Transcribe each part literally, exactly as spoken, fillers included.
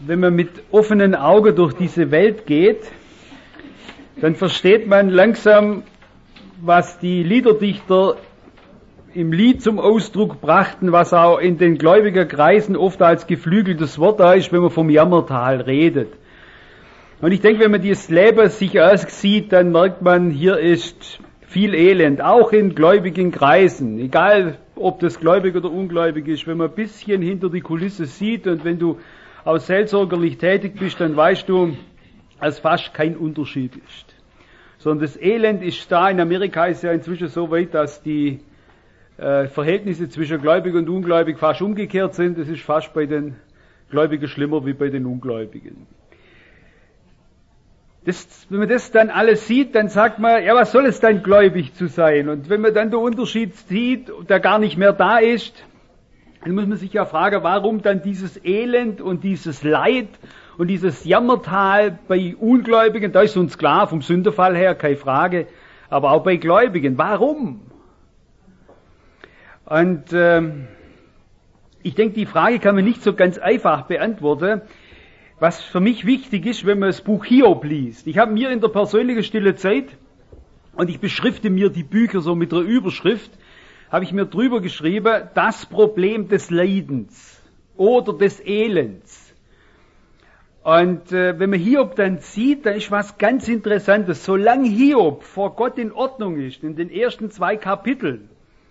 wenn man mit offenen Augen durch diese Welt geht, dann versteht man langsam, was die Liederdichter im Lied zum Ausdruck brachten, was auch in den gläubigen Kreisen oft als geflügeltes Wort da ist, wenn man vom Jammertal redet. Und ich denke, wenn man dieses Leben sich aussieht, dann merkt man, hier ist viel Elend, auch in gläubigen Kreisen, egal ob das gläubig oder ungläubig ist. Wenn man ein bisschen hinter die Kulisse sieht und wenn du auch seelsorgerlich tätig bist, dann weißt du, dass fast kein Unterschied ist. Sondern das Elend ist da. In Amerika ist ja inzwischen so weit, dass die äh, Verhältnisse zwischen Gläubig und Ungläubig fast umgekehrt sind. Das ist fast bei den Gläubigen schlimmer wie bei den Ungläubigen. Das, wenn man das dann alles sieht, dann sagt man, ja, was soll es dann, gläubig zu sein? Und wenn man dann den Unterschied sieht, der gar nicht mehr da ist, dann muss man sich ja fragen, warum dann dieses Elend und dieses Leid und dieses Jammertal bei Ungläubigen, da ist uns klar, vom Sündenfall her, keine Frage, aber auch bei Gläubigen, warum? Und ähm, ich denke, die Frage kann man nicht so ganz einfach beantworten. Was für mich wichtig ist, wenn man das Buch Hiob liest. Ich habe mir in der persönlichen stille Zeit, und ich beschrifte mir die Bücher so mit der Überschrift, habe ich mir drüber geschrieben, das Problem des Leidens oder des Elends. Und äh, wenn man Hiob dann sieht, dann ist was ganz Interessantes. Solange Hiob vor Gott in Ordnung ist, in den ersten zwei Kapiteln,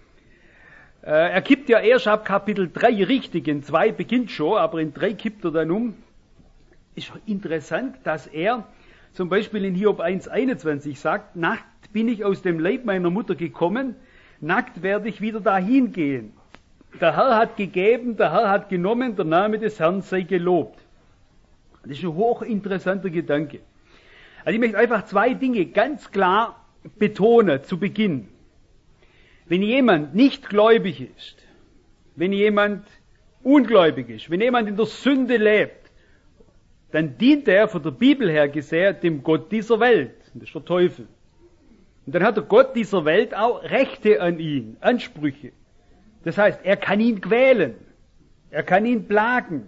äh, er kippt ja erst ab Kapitel drei richtig, in zwei beginnt schon, aber in drei kippt er dann um, ist interessant, dass er zum Beispiel in Hiob eins einundzwanzig sagt, nackt bin ich aus dem Leib meiner Mutter gekommen, nackt werde ich wieder dahin gehen. Der Herr hat gegeben, der Herr hat genommen, der Name des Herrn sei gelobt. Das ist ein hochinteressanter Gedanke. Also ich möchte einfach zwei Dinge ganz klar betonen zu Beginn. Wenn jemand nicht gläubig ist, wenn jemand ungläubig ist, wenn jemand in der Sünde lebt, dann dient er von der Bibel her gesehen dem Gott dieser Welt. Das ist der Teufel. Und dann hat der Gott dieser Welt auch Rechte an ihn, Ansprüche. Das heißt, er kann ihn quälen. Er kann ihn plagen.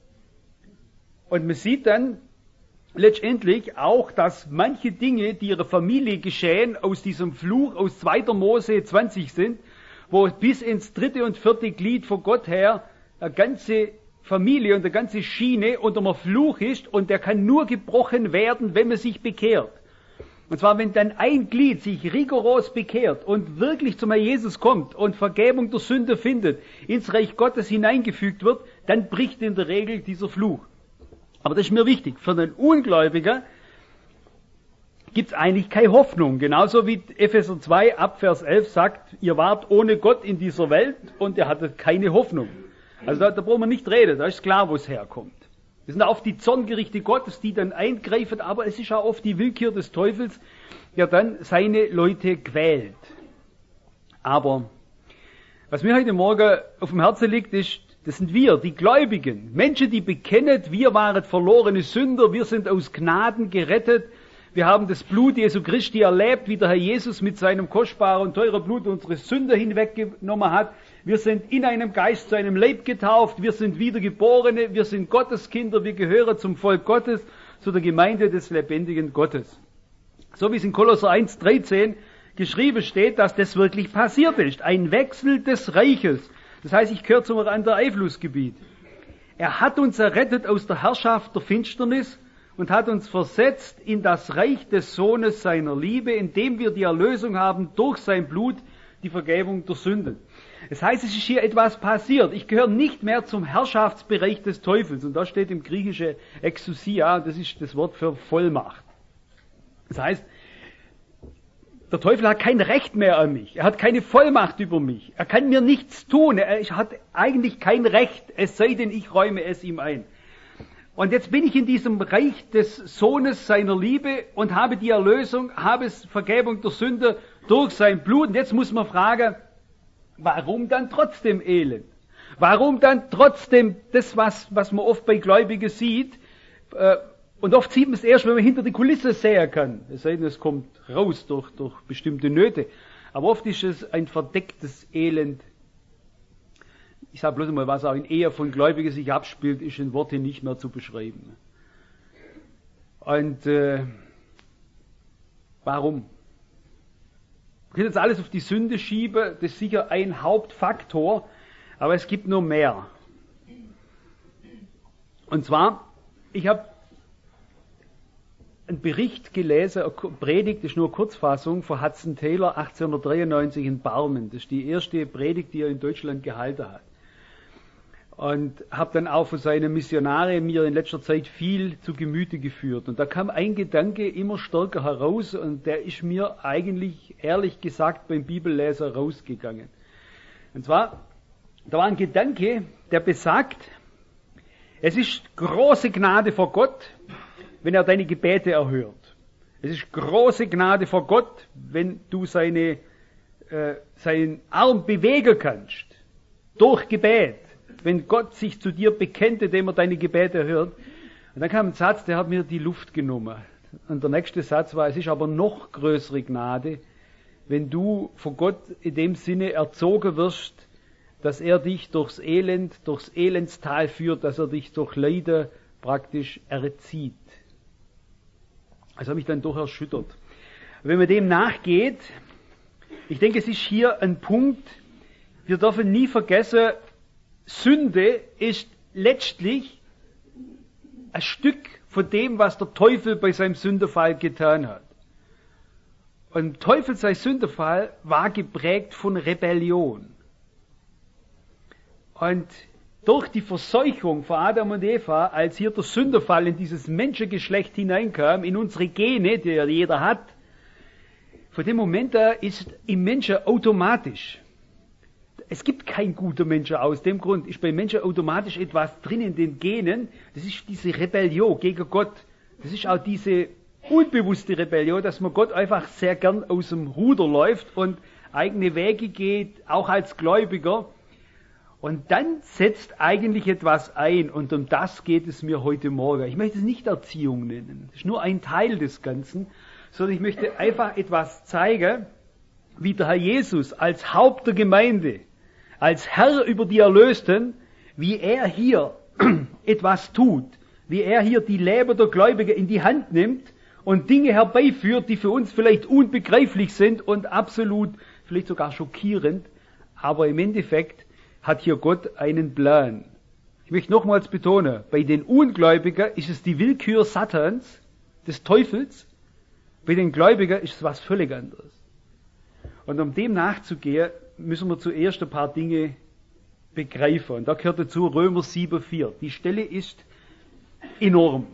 Und man sieht dann letztendlich auch, dass manche Dinge, die ihrer Familie geschehen, aus diesem Fluch aus zweiter Mose zwanzig sind, wo bis ins dritte und vierte Glied von Gott her eine ganze Familie und eine ganze Schiene unter einem Fluch ist und der kann nur gebrochen werden, wenn man sich bekehrt. Und zwar, wenn dann ein Glied sich rigoros bekehrt und wirklich zum Herrn Jesus kommt und Vergebung der Sünde findet, ins Reich Gottes hineingefügt wird, dann bricht in der Regel dieser Fluch. Aber das ist mir wichtig. Für den Ungläubigen gibt es eigentlich keine Hoffnung. Genauso wie Epheser zwei ab Vers elf sagt, ihr wart ohne Gott in dieser Welt und ihr hattet keine Hoffnung. Also da, da brauchen wir nicht reden, da ist klar, wo es herkommt. Das sind oft die Zorngerichte Gottes, die dann eingreifen, aber es ist auch oft die Willkür des Teufels, der dann seine Leute quält. Aber was mir heute Morgen auf dem Herzen liegt, ist, das sind wir, die Gläubigen. Menschen, die bekennen, wir waren verlorene Sünder, wir sind aus Gnaden gerettet, wir haben das Blut Jesu Christi erlebt, wie der Herr Jesus mit seinem kostbaren und teuren Blut unsere Sünde hinweggenommen hat. Wir sind in einem Geist zu einem Leib getauft, wir sind Wiedergeborene, wir sind Gotteskinder, wir gehören zum Volk Gottes, zu der Gemeinde des lebendigen Gottes. So wie es in Kolosser eins dreizehn geschrieben steht, dass das wirklich passiert ist. Ein Wechsel des Reiches. Das heißt, ich gehöre zum anderen Einflussgebiet. Er hat uns errettet aus der Herrschaft der Finsternis und hat uns versetzt in das Reich des Sohnes seiner Liebe, indem wir die Erlösung haben durch sein Blut, die Vergebung der Sünden. Das heißt, es ist hier etwas passiert. Ich gehöre nicht mehr zum Herrschaftsbereich des Teufels. Und da steht im Griechischen Exousia, das ist das Wort für Vollmacht. Das heißt, der Teufel hat kein Recht mehr an mich. Er hat keine Vollmacht über mich. Er kann mir nichts tun. Er hat eigentlich kein Recht, es sei denn, ich räume es ihm ein. Und jetzt bin ich in diesem Reich des Sohnes seiner Liebe und habe die Erlösung, habe Vergebung der Sünde durch sein Blut. Und jetzt muss man fragen, warum dann trotzdem Elend? Warum dann trotzdem das, was, was man oft bei Gläubigen sieht? Äh, und oft sieht man es erst, wenn man hinter die Kulisse sehen kann. Es sei denn, es kommt raus durch, durch bestimmte Nöte. Aber oft ist es ein verdecktes Elend. ich sage bloß mal, was auch in Ehe von Gläubigen sich abspielt, ist in Worte nicht mehr zu beschreiben. Und äh, warum? Ich kann jetzt alles auf die Sünde schieben, das ist sicher ein Hauptfaktor, aber es gibt noch mehr. Und zwar, ich habe einen Bericht gelesen, eine Predigt, das ist nur eine Kurzfassung, von Hudson Taylor achtzehnhundertdreiundneunzig in Barmen. Das ist die erste Predigt, die er in Deutschland gehalten hat. Und habe dann auch von seinen Missionaren mir in letzter Zeit viel zu Gemüte geführt. Und da kam ein Gedanke immer stärker heraus und der ist mir eigentlich, ehrlich gesagt, beim Bibelleser rausgegangen. Und zwar, da war ein Gedanke, der besagt, es ist große Gnade vor Gott, wenn er deine Gebete erhört. Es ist große Gnade vor Gott, wenn du seine, äh, seinen Arm bewegen kannst. Durch Gebet. Wenn Gott sich zu dir bekennt, indem er deine Gebete erhört. Und dann kam ein Satz, der hat mir die Luft genommen. Und der nächste Satz war, es ist aber noch größere Gnade, wenn du von Gott in dem Sinne erzogen wirst, dass er dich durchs Elend, durchs Elendstal führt, dass er dich durch Leiden praktisch erzieht. Das hat mich dann doch erschüttert. Wenn man dem nachgeht, ich denke, es ist hier ein Punkt, wir dürfen nie vergessen, Sünde ist letztlich ein Stück von dem, was der Teufel bei seinem Sündenfall getan hat. Und Teufel, sein Sündenfall, war geprägt von Rebellion. Und durch die Verseuchung von Adam und Eva, als hier der Sündenfall in dieses Menschengeschlecht hineinkam, in unsere Gene, die ja jeder hat, von dem Moment da ist im Menschen automatisch, es gibt kein guter Mensch aus dem Grund, ist bei Menschen automatisch etwas drin in den Genen, das ist diese Rebellion gegen Gott, das ist auch diese unbewusste Rebellion, dass man Gott einfach sehr gern aus dem Ruder läuft und eigene Wege geht, auch als Gläubiger. Und dann setzt eigentlich etwas ein und um das geht es mir heute Morgen. Ich möchte es nicht Erziehung nennen, das ist nur ein Teil des Ganzen, sondern ich möchte einfach etwas zeigen, wie der Herr Jesus als Haupt der Gemeinde, als Herr über die Erlösten, wie er hier etwas tut, wie er hier die Leben der Gläubigen in die Hand nimmt und Dinge herbeiführt, die für uns vielleicht unbegreiflich sind und absolut, vielleicht sogar schockierend, aber im Endeffekt hat hier Gott einen Plan. Ich möchte nochmals betonen, bei den Ungläubigen ist es die Willkür Satans, des Teufels, bei den Gläubigen ist es was völlig anderes. Und um dem nachzugehen, müssen wir zuerst ein paar Dinge begreifen. Und da gehört dazu Römer sieben vier. Die Stelle ist enorm.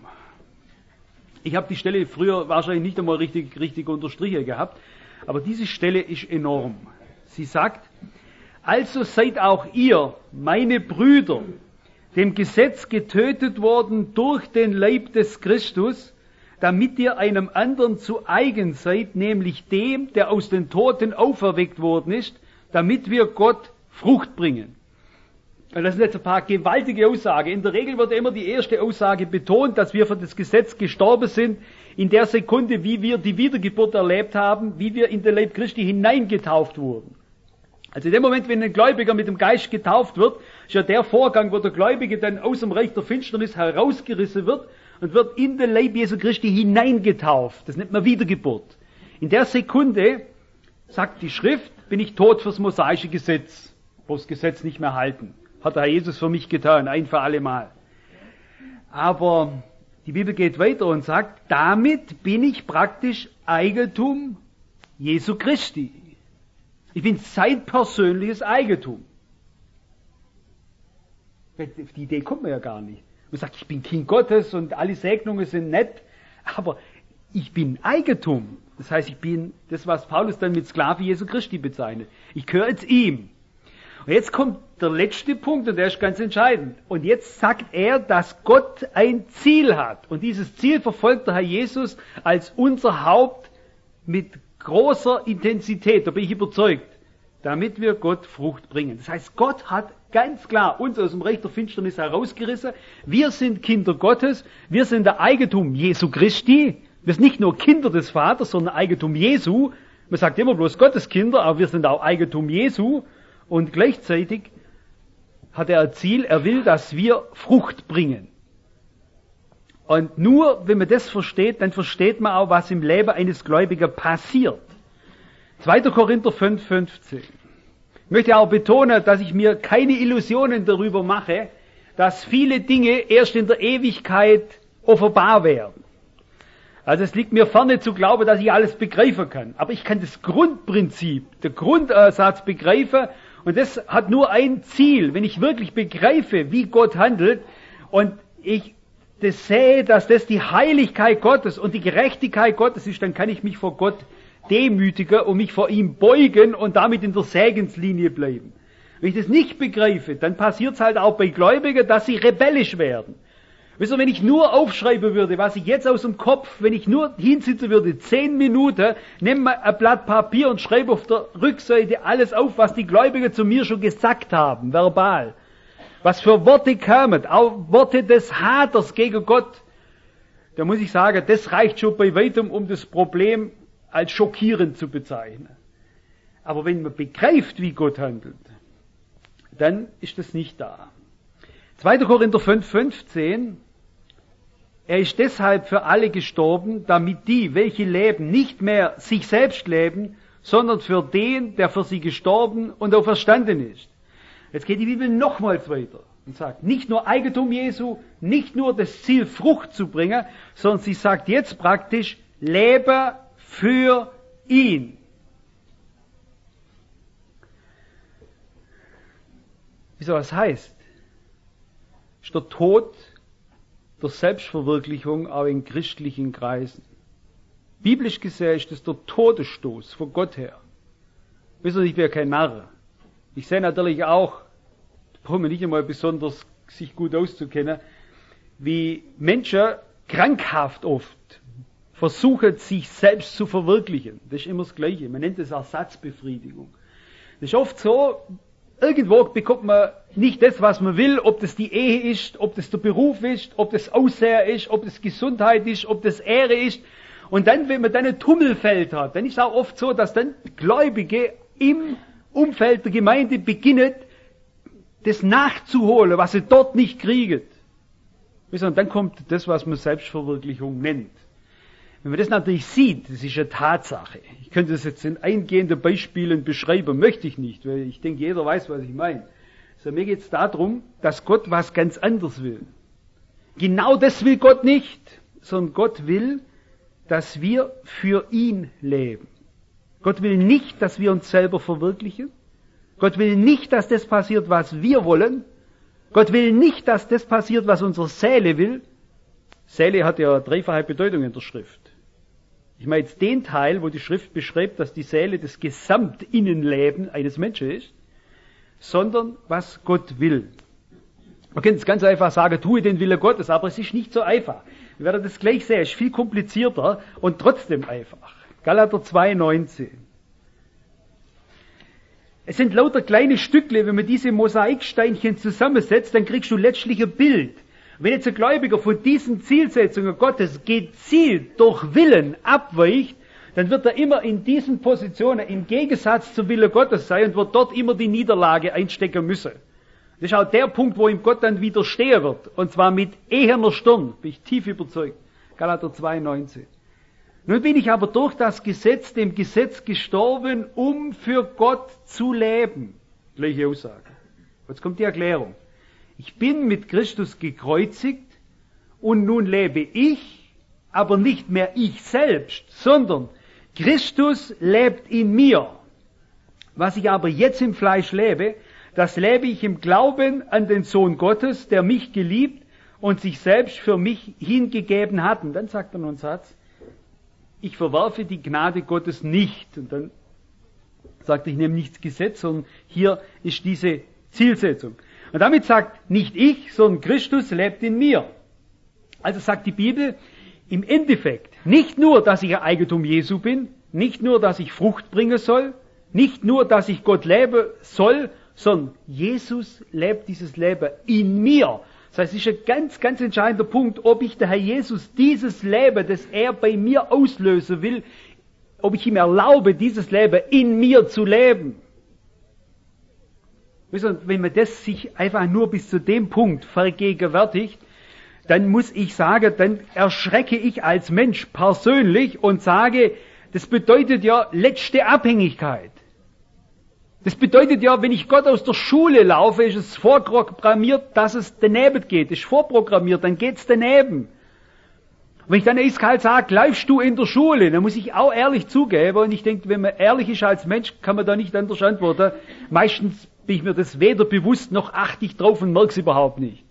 Ich habe die Stelle früher wahrscheinlich nicht einmal richtig, richtig unterstrichen gehabt, aber diese Stelle ist enorm. Sie sagt, also seid auch ihr, meine Brüder, dem Gesetz getötet worden durch den Leib des Christus, damit ihr einem anderen zu eigen seid, nämlich dem, der aus den Toten auferweckt worden ist, damit wir Gott Frucht bringen. Und das sind jetzt ein paar gewaltige Aussagen. In der Regel wird immer die erste Aussage betont, dass wir für das Gesetz gestorben sind, in der Sekunde, wie wir die Wiedergeburt erlebt haben, wie wir in den Leib Christi hineingetauft wurden. Also in dem Moment, wenn ein Gläubiger mit dem Geist getauft wird, ist ja der Vorgang, wo der Gläubige dann aus dem Reich der Finsternis herausgerissen wird und wird in den Leib Jesu Christi hineingetauft. Das nennt man Wiedergeburt. In der Sekunde, sagt die Schrift, bin ich tot fürs mosaische Gesetz, wo das Gesetz nicht mehr halten. Hat der Herr Jesus für mich getan, ein für alle Mal. Aber die Bibel geht weiter und sagt, damit bin ich praktisch Eigentum Jesu Christi. Ich bin sein persönliches Eigentum. Auf die Idee kommt man ja gar nicht. Man sagt, ich bin Kind Gottes und alle Segnungen sind nett, aber ich bin Eigentum. Das heißt, ich bin das, was Paulus dann mit Sklave Jesu Christi bezeichnet. Ich gehöre jetzt ihm. Und jetzt kommt der letzte Punkt und der ist ganz entscheidend. Und jetzt sagt er, dass Gott ein Ziel hat. Und dieses Ziel verfolgt der Herr Jesus als unser Haupt mit großer Intensität, da bin ich überzeugt, damit wir Gott Frucht bringen. Das heißt, Gott hat ganz klar uns aus dem Reich der Finsternis herausgerissen. Wir sind Kinder Gottes, wir sind der Eigentum Jesu Christi. Wir sind nicht nur Kinder des Vaters, sondern Eigentum Jesu. Man sagt immer bloß Gottes Kinder, aber wir sind auch Eigentum Jesu. Und gleichzeitig hat er ein Ziel, er will, dass wir Frucht bringen. Und nur wenn man das versteht, dann versteht man auch, was im Leben eines Gläubigen passiert. zweiter Korinther fünf, fünfzehn. Ich möchte auch betonen, dass ich mir keine Illusionen darüber mache, dass viele Dinge erst in der Ewigkeit offenbar werden. Also es liegt mir ferne zu glauben, dass ich alles begreifen kann. Aber ich kann das Grundprinzip, den Grundsatz begreifen, und das hat nur ein Ziel. Wenn ich wirklich begreife, wie Gott handelt, und ich das sehe, dass das die Heiligkeit Gottes und die Gerechtigkeit Gottes ist, dann kann ich mich vor Gott demütigen und mich vor ihm beugen und damit in der Segenslinie bleiben. Wenn ich das nicht begreife, dann passiert es halt auch bei Gläubigen, dass sie rebellisch werden. Wisst ihr, wenn ich nur aufschreiben würde, was ich jetzt aus dem Kopf, wenn ich nur hinsitzen würde, zehn Minuten, nehme mal ein Blatt Papier und schreibe auf der Rückseite alles auf, was die Gläubigen zu mir schon gesagt haben, verbal. Was für Worte kamen, auch Worte des Haters gegen Gott. Da muss ich sagen, das reicht schon bei weitem, um das Problem als schockierend zu bezeichnen. Aber wenn man begreift, wie Gott handelt, dann ist das nicht da. zweiter Korinther fünf, fünfzehn. Er ist deshalb für alle gestorben, damit die, welche leben, nicht mehr sich selbst leben, sondern für den, der für sie gestorben und auferstanden ist. Jetzt geht die Bibel nochmals weiter und sagt, nicht nur Eigentum Jesu, nicht nur das Ziel, Frucht zu bringen, sondern sie sagt jetzt praktisch, lebe für ihn. Wieso das heißt? Ist der Tod der Selbstverwirklichung auch in christlichen Kreisen. Biblisch gesehen ist das der Todesstoß von Gott her. Wisst ihr, ich wäre kein Narr. Ich sehe natürlich auch, da brauchen wir nicht einmal besonders sich gut auszukennen, wie Menschen krankhaft oft versuchen, sich selbst zu verwirklichen. Das ist immer das Gleiche. Man nennt das Ersatzbefriedigung. Das ist oft so, irgendwo bekommt man nicht das, was man will, ob das die Ehe ist, ob das der Beruf ist, ob das Aussehen ist, ob das Gesundheit ist, ob das Ehre ist. Und dann, wenn man dann ein Tummelfeld hat, dann ist es auch oft so, dass dann Gläubige im Umfeld der Gemeinde beginnen, das nachzuholen, was sie dort nicht kriegen. Und dann kommt das, was man Selbstverwirklichung nennt. Wenn man das natürlich sieht, das ist eine Tatsache. Ich könnte das jetzt in eingehenden Beispielen beschreiben, möchte ich nicht, weil ich denke, jeder weiß, was ich meine. So, mir geht es darum, dass Gott was ganz anderes will. Genau das will Gott nicht, sondern Gott will, dass wir für ihn leben. Gott will nicht, dass wir uns selber verwirklichen. Gott will nicht, dass das passiert, was wir wollen. Gott will nicht, dass das passiert, was unsere Seele will. Seele hat ja dreifache Bedeutung in der Schrift. Ich meine jetzt den Teil, wo die Schrift beschreibt, dass die Seele das Gesamtinnenleben eines Menschen ist, sondern was Gott will. Man kann es ganz einfach sagen, tue den Wille Gottes, aber es ist nicht so einfach. Wir werden das gleich sehen, es ist viel komplizierter und trotzdem einfach. Galater zwei, neunzehn. Es sind lauter kleine Stückle, wenn man diese Mosaiksteinchen zusammensetzt, dann kriegst du letztlich ein Bild. Wenn jetzt ein Gläubiger von diesen Zielsetzungen Gottes gezielt durch Willen abweicht, dann wird er immer in diesen Positionen im Gegensatz zum Wille Gottes sein und wird dort immer die Niederlage einstecken müssen. Das ist auch der Punkt, wo ihm Gott dann widerstehen wird. Und zwar mit eherner Stirn, bin ich tief überzeugt. Galater zwei, neunzehn. Nun bin ich aber durch das Gesetz, dem Gesetz gestorben, um für Gott zu leben. Gleiche Aussage. Jetzt kommt die Erklärung. Ich bin mit Christus gekreuzigt und nun lebe ich, aber nicht mehr ich selbst, sondern Christus lebt in mir. Was ich aber jetzt im Fleisch lebe, das lebe ich im Glauben an den Sohn Gottes, der mich geliebt und sich selbst für mich hingegeben hat. Und dann sagt er noch einen Satz, ich verwerfe die Gnade Gottes nicht. Und dann sagt er, ich nehme nicht das Gesetz, sondern hier ist diese Zielsetzung. Und damit sagt nicht ich, sondern Christus lebt in mir. Also sagt die Bibel im Endeffekt nicht nur, dass ich ein Eigentum Jesu bin, nicht nur, dass ich Frucht bringen soll, nicht nur, dass ich Gott leben soll, sondern Jesus lebt dieses Leben in mir. Das heißt, es ist ein ganz, ganz entscheidender Punkt, ob ich der Herr Jesus dieses Leben, das er bei mir auslösen will, ob ich ihm erlaube, dieses Leben in mir zu leben. Wenn man das sich einfach nur bis zu dem Punkt vergegenwärtigt, dann muss ich sagen, dann erschrecke ich als Mensch persönlich und sage, das bedeutet ja letzte Abhängigkeit. Das bedeutet ja, wenn ich Gott aus der Schule laufe, ist es vorprogrammiert, dass es daneben geht. Ist vorprogrammiert, dann geht's daneben. Und wenn ich dann eiskalt sage, bleibst du in der Schule, dann muss ich auch ehrlich zugeben. Und ich denke, wenn man ehrlich ist als Mensch, kann man da nicht anders antworten. Meistens bin ich mir das weder bewusst, noch achte ich drauf und merke es überhaupt nicht.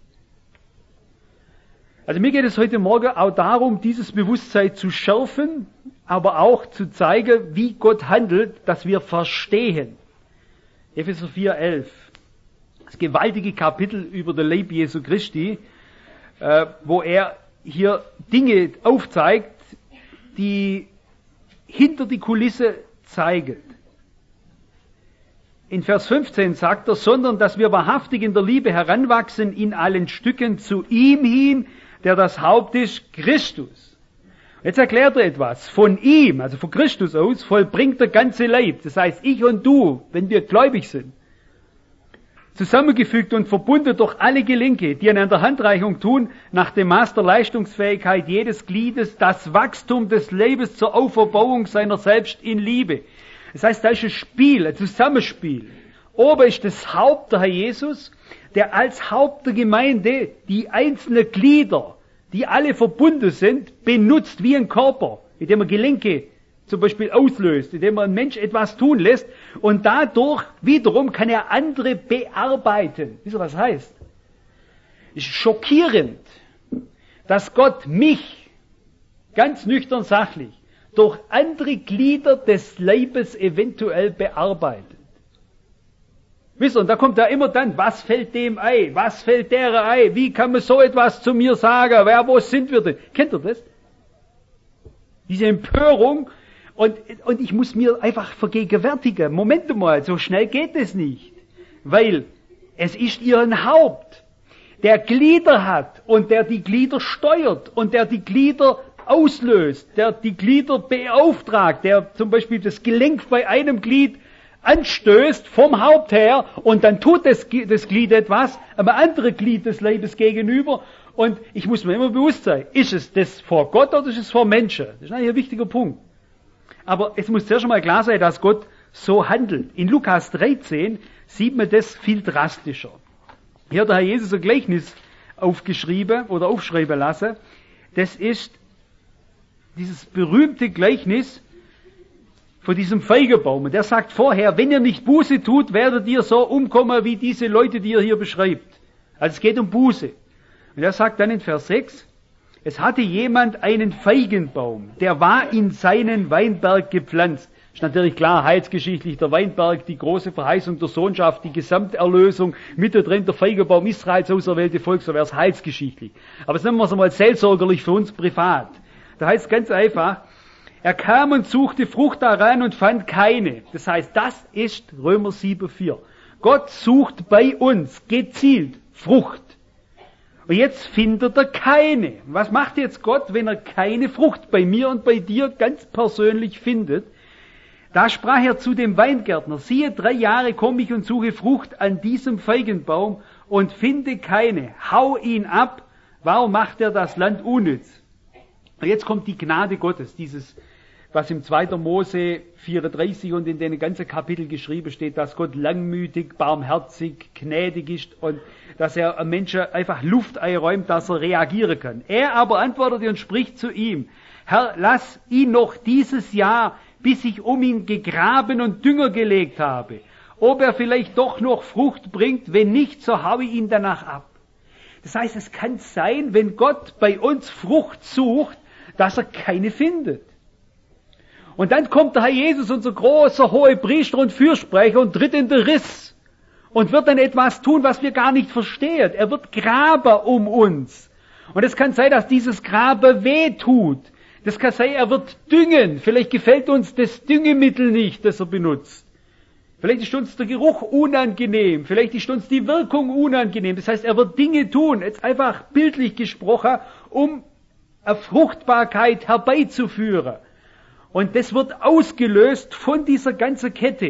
Also mir geht es heute Morgen auch darum, dieses Bewusstsein zu schärfen, aber auch zu zeigen, wie Gott handelt, dass wir verstehen. Epheser vier, elf. Das gewaltige Kapitel über den Leib Jesu Christi, äh, wo er hier Dinge aufzeigt, die hinter die Kulisse zeigen. In Vers fünfzehn sagt er, sondern dass wir wahrhaftig in der Liebe heranwachsen in allen Stücken zu ihm hin, der das Haupt ist, Christus. Jetzt erklärt er etwas. Von ihm, also von Christus aus, vollbringt der ganze Leib. Das heißt, ich und du, wenn wir gläubig sind, zusammengefügt und verbunden durch alle Gelenke, die einander Handreichung tun, nach dem Maß der Leistungsfähigkeit jedes Gliedes, das Wachstum des Leibes zur Auferbauung seiner selbst in Liebe. Das heißt, da ist ein Spiel, ein Zusammenspiel. Oben ist das Haupt, der Herr Jesus, der als Haupt der Gemeinde die einzelnen Glieder, die alle verbunden sind, benutzt wie ein Körper, indem er Gelenke zum Beispiel auslöst, indem er einen Mensch etwas tun lässt und dadurch wiederum kann er andere bearbeiten. Wisst ihr, was das heißt? Es ist schockierend, dass Gott mich, ganz nüchtern sachlich, durch andere Glieder des Leibes eventuell bearbeitet. Wisst ihr, und da kommt ja immer dann, was fällt dem ein, was fällt der ein, wie kann man so etwas zu mir sagen, wer, wo sind wir denn? Kennt ihr das? Diese Empörung, und, und ich muss mir einfach vergegenwärtigen, Moment mal, so schnell geht es nicht, weil es ist ihren Haupt, der Glieder hat und der die Glieder steuert und der die Glieder auslöst, der die Glieder beauftragt, der zum Beispiel das Gelenk bei einem Glied anstößt vom Haupt her und dann tut das, das Glied etwas, einem anderen Glied des Leibes gegenüber und ich muss mir immer bewusst sein, ist es das vor Gott oder ist es vor Menschen? Das ist eigentlich ein wichtiger Punkt. Aber es muss zuerst einmal klar sein, dass Gott so handelt. In Lukas dreizehn sieht man das viel drastischer. Hier hat der Herr Jesus ein Gleichnis aufgeschrieben oder aufschreiben lassen. Das ist dieses berühmte Gleichnis von diesem Feigenbaum. Und der sagt vorher, wenn ihr nicht Buße tut, werdet ihr so umkommen wie diese Leute, die ihr hier beschreibt. Also es geht um Buße. Und er sagt dann in Vers sechs, es hatte jemand einen Feigenbaum, der war in seinen Weinberg gepflanzt. Ist natürlich klar, heilsgeschichtlich der Weinberg, die große Verheißung der Sohnschaft, die Gesamterlösung, mittendrin der Feigenbaum Israels, auserwählte Volk, so wäre es heilsgeschichtlich. Aber jetzt nehmen wir es einmal seelsorgerlich für uns privat. Da heißt es ganz einfach, er kam und suchte Frucht daran und fand keine. Das heißt, das ist Römer sieben vier. Gott sucht bei uns gezielt Frucht. Und jetzt findet er keine. Was macht jetzt Gott, wenn er keine Frucht bei mir und bei dir ganz persönlich findet? Da sprach er zu dem Weingärtner, siehe, drei Jahre komme ich und suche Frucht an diesem Feigenbaum und finde keine. Hau ihn ab. Warum macht er das Land unnütz? Und jetzt kommt die Gnade Gottes, dieses, was im zweiten Mose vierunddreißig und in den ganzen Kapitel geschrieben steht, dass Gott langmütig, barmherzig, gnädig ist und dass er einem Menschen einfach Luft einräumt, dass er reagieren kann. Er aber antwortete und spricht zu ihm, Herr, lass ihn noch dieses Jahr, bis ich um ihn gegraben und Dünger gelegt habe. Ob er vielleicht doch noch Frucht bringt, wenn nicht, so haue ich ihn danach ab. Das heißt, es kann sein, wenn Gott bei uns Frucht sucht, dass er keine findet. Und dann kommt der Herr Jesus, unser großer Hohepriester und Fürsprecher, und tritt in den Riss und wird dann etwas tun, was wir gar nicht verstehen. Er wird graben um uns. Und es kann sein, dass dieses Graben weh tut. Das kann sein, er wird düngen. Vielleicht gefällt uns das Düngemittel nicht, das er benutzt. Vielleicht ist uns der Geruch unangenehm. Vielleicht ist uns die Wirkung unangenehm. Das heißt, er wird Dinge tun, jetzt einfach bildlich gesprochen, um eine Fruchtbarkeit herbeizuführen. Und das wird ausgelöst von dieser ganzen Kette.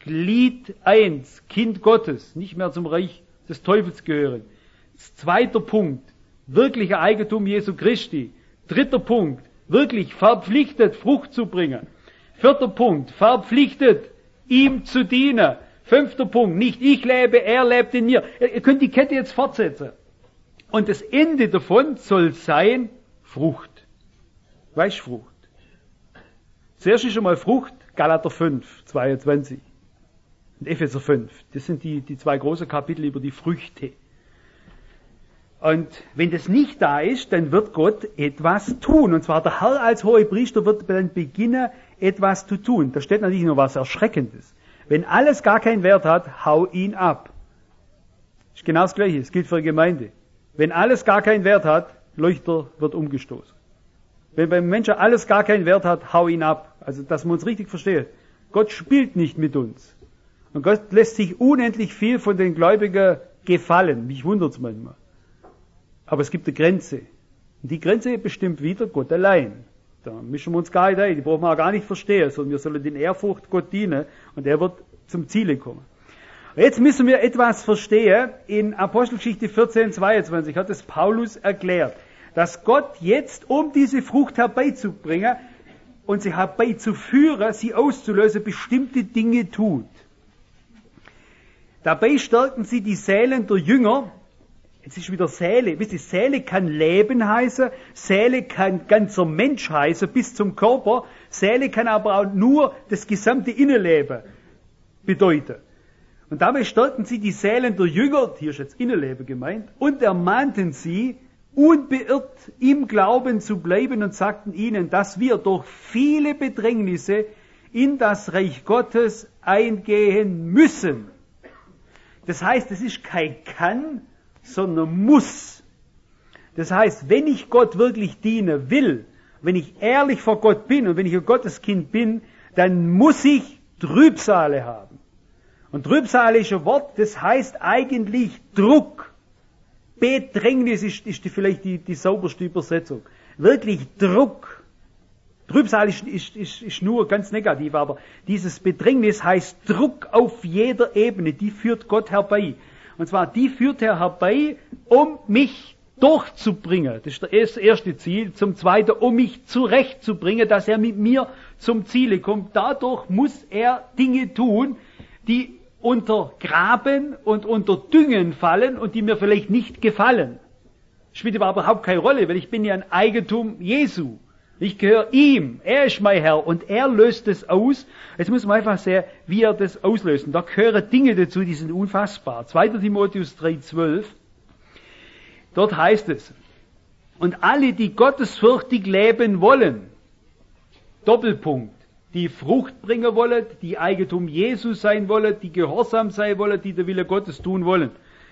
Glied eins, Kind Gottes, nicht mehr zum Reich des Teufels gehören. Zweiter Punkt, wirklicher Eigentum Jesu Christi. Dritter Punkt, wirklich verpflichtet, Frucht zu bringen. Vierter Punkt, verpflichtet, ihm zu dienen. Fünfter Punkt, nicht ich lebe, er lebt in mir. Ihr könnt die Kette jetzt fortsetzen. Und das Ende davon soll sein Frucht. Weißt Frucht. Zuerst ist schon mal Frucht, Galater fünf, zweiundzwanzig. Und Epheser fünf. Das sind die, die zwei großen Kapitel über die Früchte. Und wenn das nicht da ist, dann wird Gott etwas tun. Und zwar der Herr als Hohepriester wird dann beginnen, etwas zu tun. Da steht natürlich noch was Erschreckendes. Wenn alles gar keinen Wert hat, hau ihn ab. Das ist genau das Gleiche. Das gilt für die Gemeinde. Wenn alles gar keinen Wert hat, Leuchter wird umgestoßen. Wenn beim Menschen alles gar keinen Wert hat, hau ihn ab. Also, dass man uns richtig versteht. Gott spielt nicht mit uns. Und Gott lässt sich unendlich viel von den Gläubigen gefallen. Mich wundert's manchmal. Aber es gibt eine Grenze. Und die Grenze bestimmt wieder Gott allein. Da mischen wir uns gar nicht ein. Die brauchen wir auch gar nicht verstehen, sondern wir sollen in Ehrfurcht Gott dienen und er wird zum Ziele kommen. Jetzt müssen wir etwas verstehen. In Apostelgeschichte vierzehn, zweiundzwanzig hat es Paulus erklärt, dass Gott jetzt, um diese Frucht herbeizubringen und sie herbeizuführen, sie auszulösen, bestimmte Dinge tut. Dabei stärken sie die Seelen der Jünger. Jetzt ist wieder Seele. Wisst ihr, Seele kann Leben heißen, Seele kann ganzer Mensch heißen, bis zum Körper. Seele kann aber auch nur das gesamte Innenleben bedeuten. Und dabei stärkten sie die Seelen der Jünger, hier ist jetzt Innenleben gemeint, und ermahnten sie, unbeirrt im Glauben zu bleiben und sagten ihnen, dass wir durch viele Bedrängnisse in das Reich Gottes eingehen müssen. Das heißt, es ist kein Kann, sondern muss. Das heißt, wenn ich Gott wirklich dienen will, wenn ich ehrlich vor Gott bin und wenn ich ein Gotteskind bin, dann muss ich Trübsale haben. Und Trübsale ist ein Wort, das heißt eigentlich Druck. Bedrängnis ist, ist die, vielleicht die, die sauberste Übersetzung. Wirklich Druck. Trübsal ist, ist, ist, ist nur ganz negativ, aber dieses Bedrängnis heißt Druck auf jeder Ebene, die führt Gott herbei. Und zwar, die führt er herbei, um mich durchzubringen. Das ist das erste Ziel. Zum Zweiten, um mich zurechtzubringen, dass er mit mir zum Ziele kommt. Dadurch muss er Dinge tun, die unter Graben und unter Düngen fallen und die mir vielleicht nicht gefallen. Das spielt aber überhaupt keine Rolle, weil ich bin ja ein Eigentum Jesu. Ich gehöre ihm. Er ist mein Herr und er löst es aus. Jetzt muss man einfach sehen, wie er das auslöst. Und da gehören Dinge dazu, die sind unfassbar. zweiter Timotheus drei, zwölf. Dort heißt es, und alle, die gottesfürchtig leben wollen, Doppelpunkt, die Frucht bringen wollen, die Eigentum Jesus sein wollen, die gehorsam sein wollen, die der Wille Gottes tun wollen.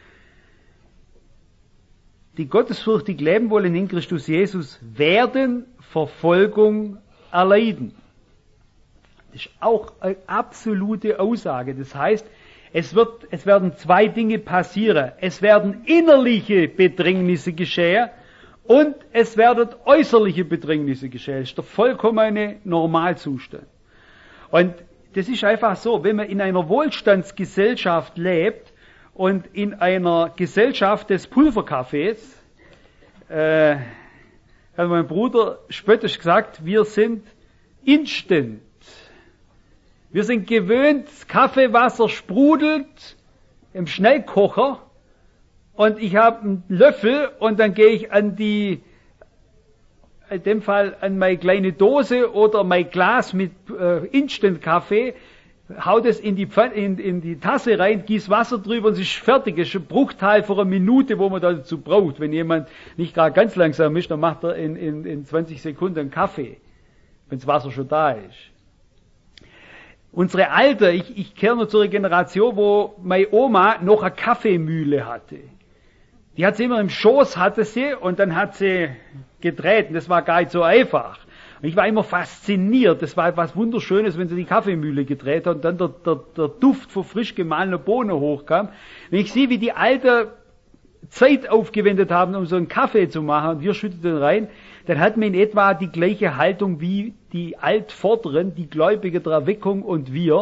Die gottesfürchtig leben wollen in Christus Jesus, werden Verfolgung erleiden. Das ist auch eine absolute Aussage. Das heißt, es wird, es werden zwei Dinge passieren. Es werden innerliche Bedrängnisse geschehen und es werden äußerliche Bedrängnisse geschehen. Das ist der vollkommene Normalzustand. Und das ist einfach so, wenn man in einer Wohlstandsgesellschaft lebt und in einer Gesellschaft des Pulverkaffees, äh, hat mein Bruder spöttisch gesagt, wir sind instant. Wir sind gewöhnt, Kaffeewasser sprudelt im Schnellkocher und ich habe einen Löffel und dann gehe ich an die, in dem Fall an meine kleine Dose oder mein Glas mit äh, Instant-Kaffee, hau das in die, Pfanne, in, in die Tasse rein, gieß Wasser drüber und es ist fertig. Es ist ein Bruchteil von einer Minute, wo man dazu braucht. Wenn jemand nicht gerade ganz langsam ist, dann macht er in, in, in zwanzig Sekunden einen Kaffee, wenn das Wasser schon da ist. Unsere Alte, ich, ich kehre noch zu einer Generation, wo meine Oma noch eine Kaffeemühle hatte. Die hat sie immer im Schoß, hatte sie, und dann hat sie gedreht, und das war gar nicht so einfach. Und ich war immer fasziniert, das war etwas Wunderschönes, wenn sie die Kaffeemühle gedreht hat und dann der, der, der Duft von frisch gemahlener Bohnen hochkam. Wenn ich sehe, wie die Alten Zeit aufgewendet haben, um so einen Kaffee zu machen, und wir schütteten rein, dann hatten wir in etwa die gleiche Haltung wie die Altvorderen, die Gläubige der Erweckung und wir.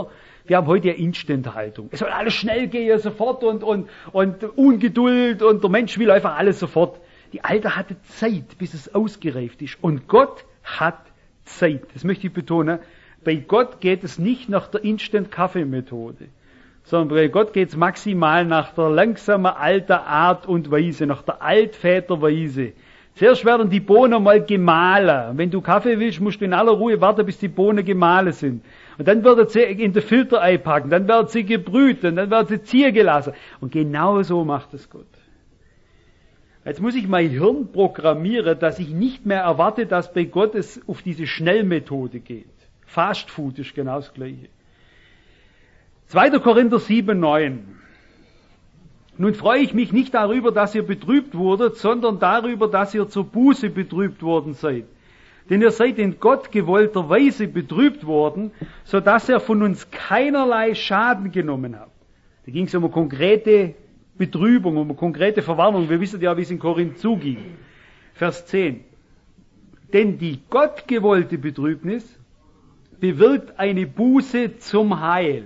Wir haben heute ja Instant-Haltung. Es soll alles schnell gehen, sofort und, und, und Ungeduld und der Mensch will einfach alles sofort. Die Alte hatte Zeit, bis es ausgereift ist. Und Gott hat Zeit. Das möchte ich betonen. Bei Gott geht es nicht nach der Instant-Kaffee-Methode, sondern bei Gott geht es maximal nach der langsamen alten Art und Weise, nach der Altväterweise. Zuerst werden die Bohnen mal gemahlen. Wenn du Kaffee willst, musst du in aller Ruhe warten, bis die Bohnen gemahlen sind. Und dann werden sie in den Filter einpacken, dann werden sie gebrüht, und dann werden sie ziehen gelassen. Und genau so macht es Gott. Jetzt muss ich mein Hirn programmieren, dass ich nicht mehr erwarte, dass bei Gott es auf diese Schnellmethode geht. Fast Food ist genau das Gleiche. zweiter Korinther sieben, neun. Nun freue ich mich nicht darüber, dass ihr betrübt wurdet, sondern darüber, dass ihr zur Buße betrübt worden seid. Denn ihr seid in Gott gewollter Weise betrübt worden, so dass er von uns keinerlei Schaden genommen hat. Da ging es um eine konkrete Betrübung, um eine konkrete Verwarnung. Wir wissen ja, wie es in Korinth zuging. Vers zehn. Denn die gottgewollte Betrübnis bewirkt eine Buße zum Heil.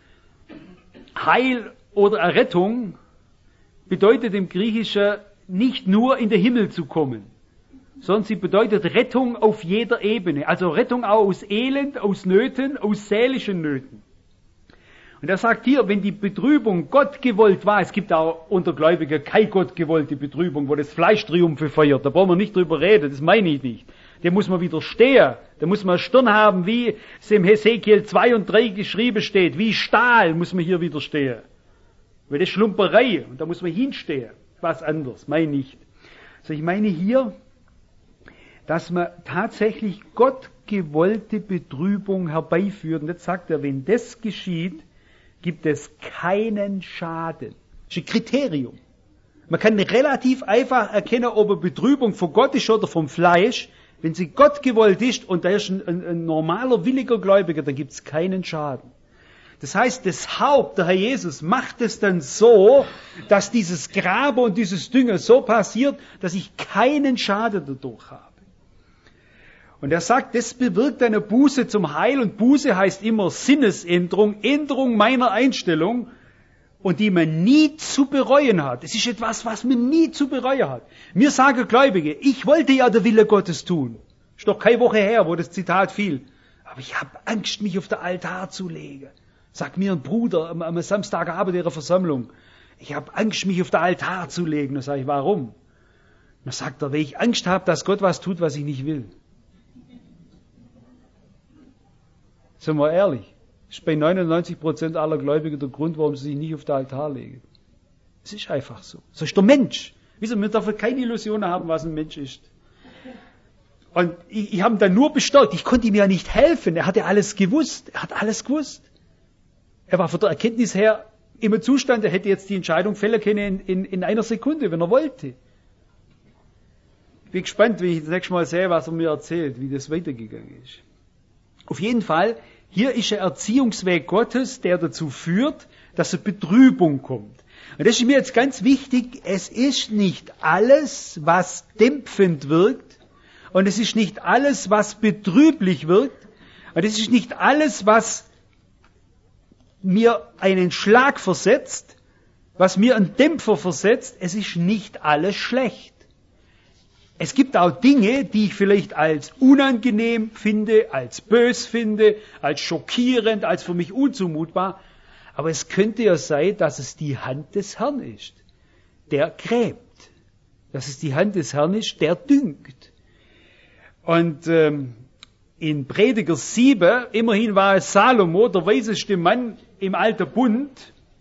Heil oder Errettung bedeutet im Griechischen nicht nur in den Himmel zu kommen, sondern sie bedeutet Rettung auf jeder Ebene. Also Rettung auch aus Elend, aus Nöten, aus seelischen Nöten. Und er sagt hier, wenn die Betrübung Gott gewollt war, es gibt auch unter Gläubigen keine gottgewollte Betrübung, wo das Fleisch Triumphe feiert, da brauchen wir nicht drüber reden, das meine ich nicht. Dem muss man widerstehen, da muss man Stirn haben, wie es im Hesekiel zwei und drei geschrieben steht, wie Stahl muss man hier widerstehen. Weil das ist Schlumperei, und da muss man hinstehen. Was anderes, meine ich nicht. Also ich meine hier, dass man tatsächlich gottgewollte Betrübung herbeiführt. Und jetzt sagt er, wenn das geschieht, gibt es keinen Schaden. Das ist ein Kriterium. Man kann relativ einfach erkennen, ob eine Betrübung von Gott ist oder vom Fleisch. Wenn sie Gott gewollt ist und da ist ein, ein, ein normaler, williger Gläubiger, dann gibt es keinen Schaden. Das heißt, das Haupt, der Herr Jesus, macht es dann so, dass dieses Graben und dieses Düngen so passiert, dass ich keinen Schaden dadurch habe. Und er sagt, das bewirkt eine Buße zum Heil, und Buße heißt immer Sinnesänderung, Änderung meiner Einstellung, und die man nie zu bereuen hat. Es ist etwas, was man nie zu bereuen hat. Mir sagen Gläubige, ich wollte ja der Wille Gottes tun. Ist doch keine Woche her, wo das Zitat fiel. Aber ich habe Angst, mich auf den Altar zu legen. Sagt mir ein Bruder am, am Samstagabend ihrer Versammlung, ich habe Angst, mich auf den Altar zu legen. Da sage ich, warum? Dann sagt er, weil ich Angst habe, dass Gott was tut, was ich nicht will. Sind wir ehrlich, das ist bei neunundneunzig Prozent aller Gläubigen der Grund, warum sie sich nicht auf den Altar legen. Es ist einfach so. So ist der Mensch. Wieso, wir dürfen keine Illusionen haben, was ein Mensch ist. Und ich, ich habe ihn dann nur bestärkt. Ich konnte ihm ja nicht helfen. Er hatte alles gewusst. Er hat alles gewusst. Er war von der Erkenntnis her im Zustand, er hätte jetzt die Entscheidung fällen können in, in, in einer Sekunde, wenn er wollte. Ich bin gespannt, wenn ich das nächste Mal sehe, was er mir erzählt, wie das weitergegangen ist. Auf jeden Fall, hier ist ein Erziehungsweg Gottes, der dazu führt, dass eine Betrübung kommt. Und das ist mir jetzt ganz wichtig, es ist nicht alles, was dämpfend wirkt, und es ist nicht alles, was betrüblich wirkt, und es ist nicht alles, was mir einen Schlag versetzt, was mir einen Dämpfer versetzt, es ist nicht alles schlecht. Es gibt auch Dinge, die ich vielleicht als unangenehm finde, als bös finde, als schockierend, als für mich unzumutbar. Aber es könnte ja sein, dass es die Hand des Herrn ist, der gräbt. Dass es die Hand des Herrn ist, der düngt. Und ähm, in Prediger sieben, immerhin war es Salomo, der weiseste Mann im Alten Bund.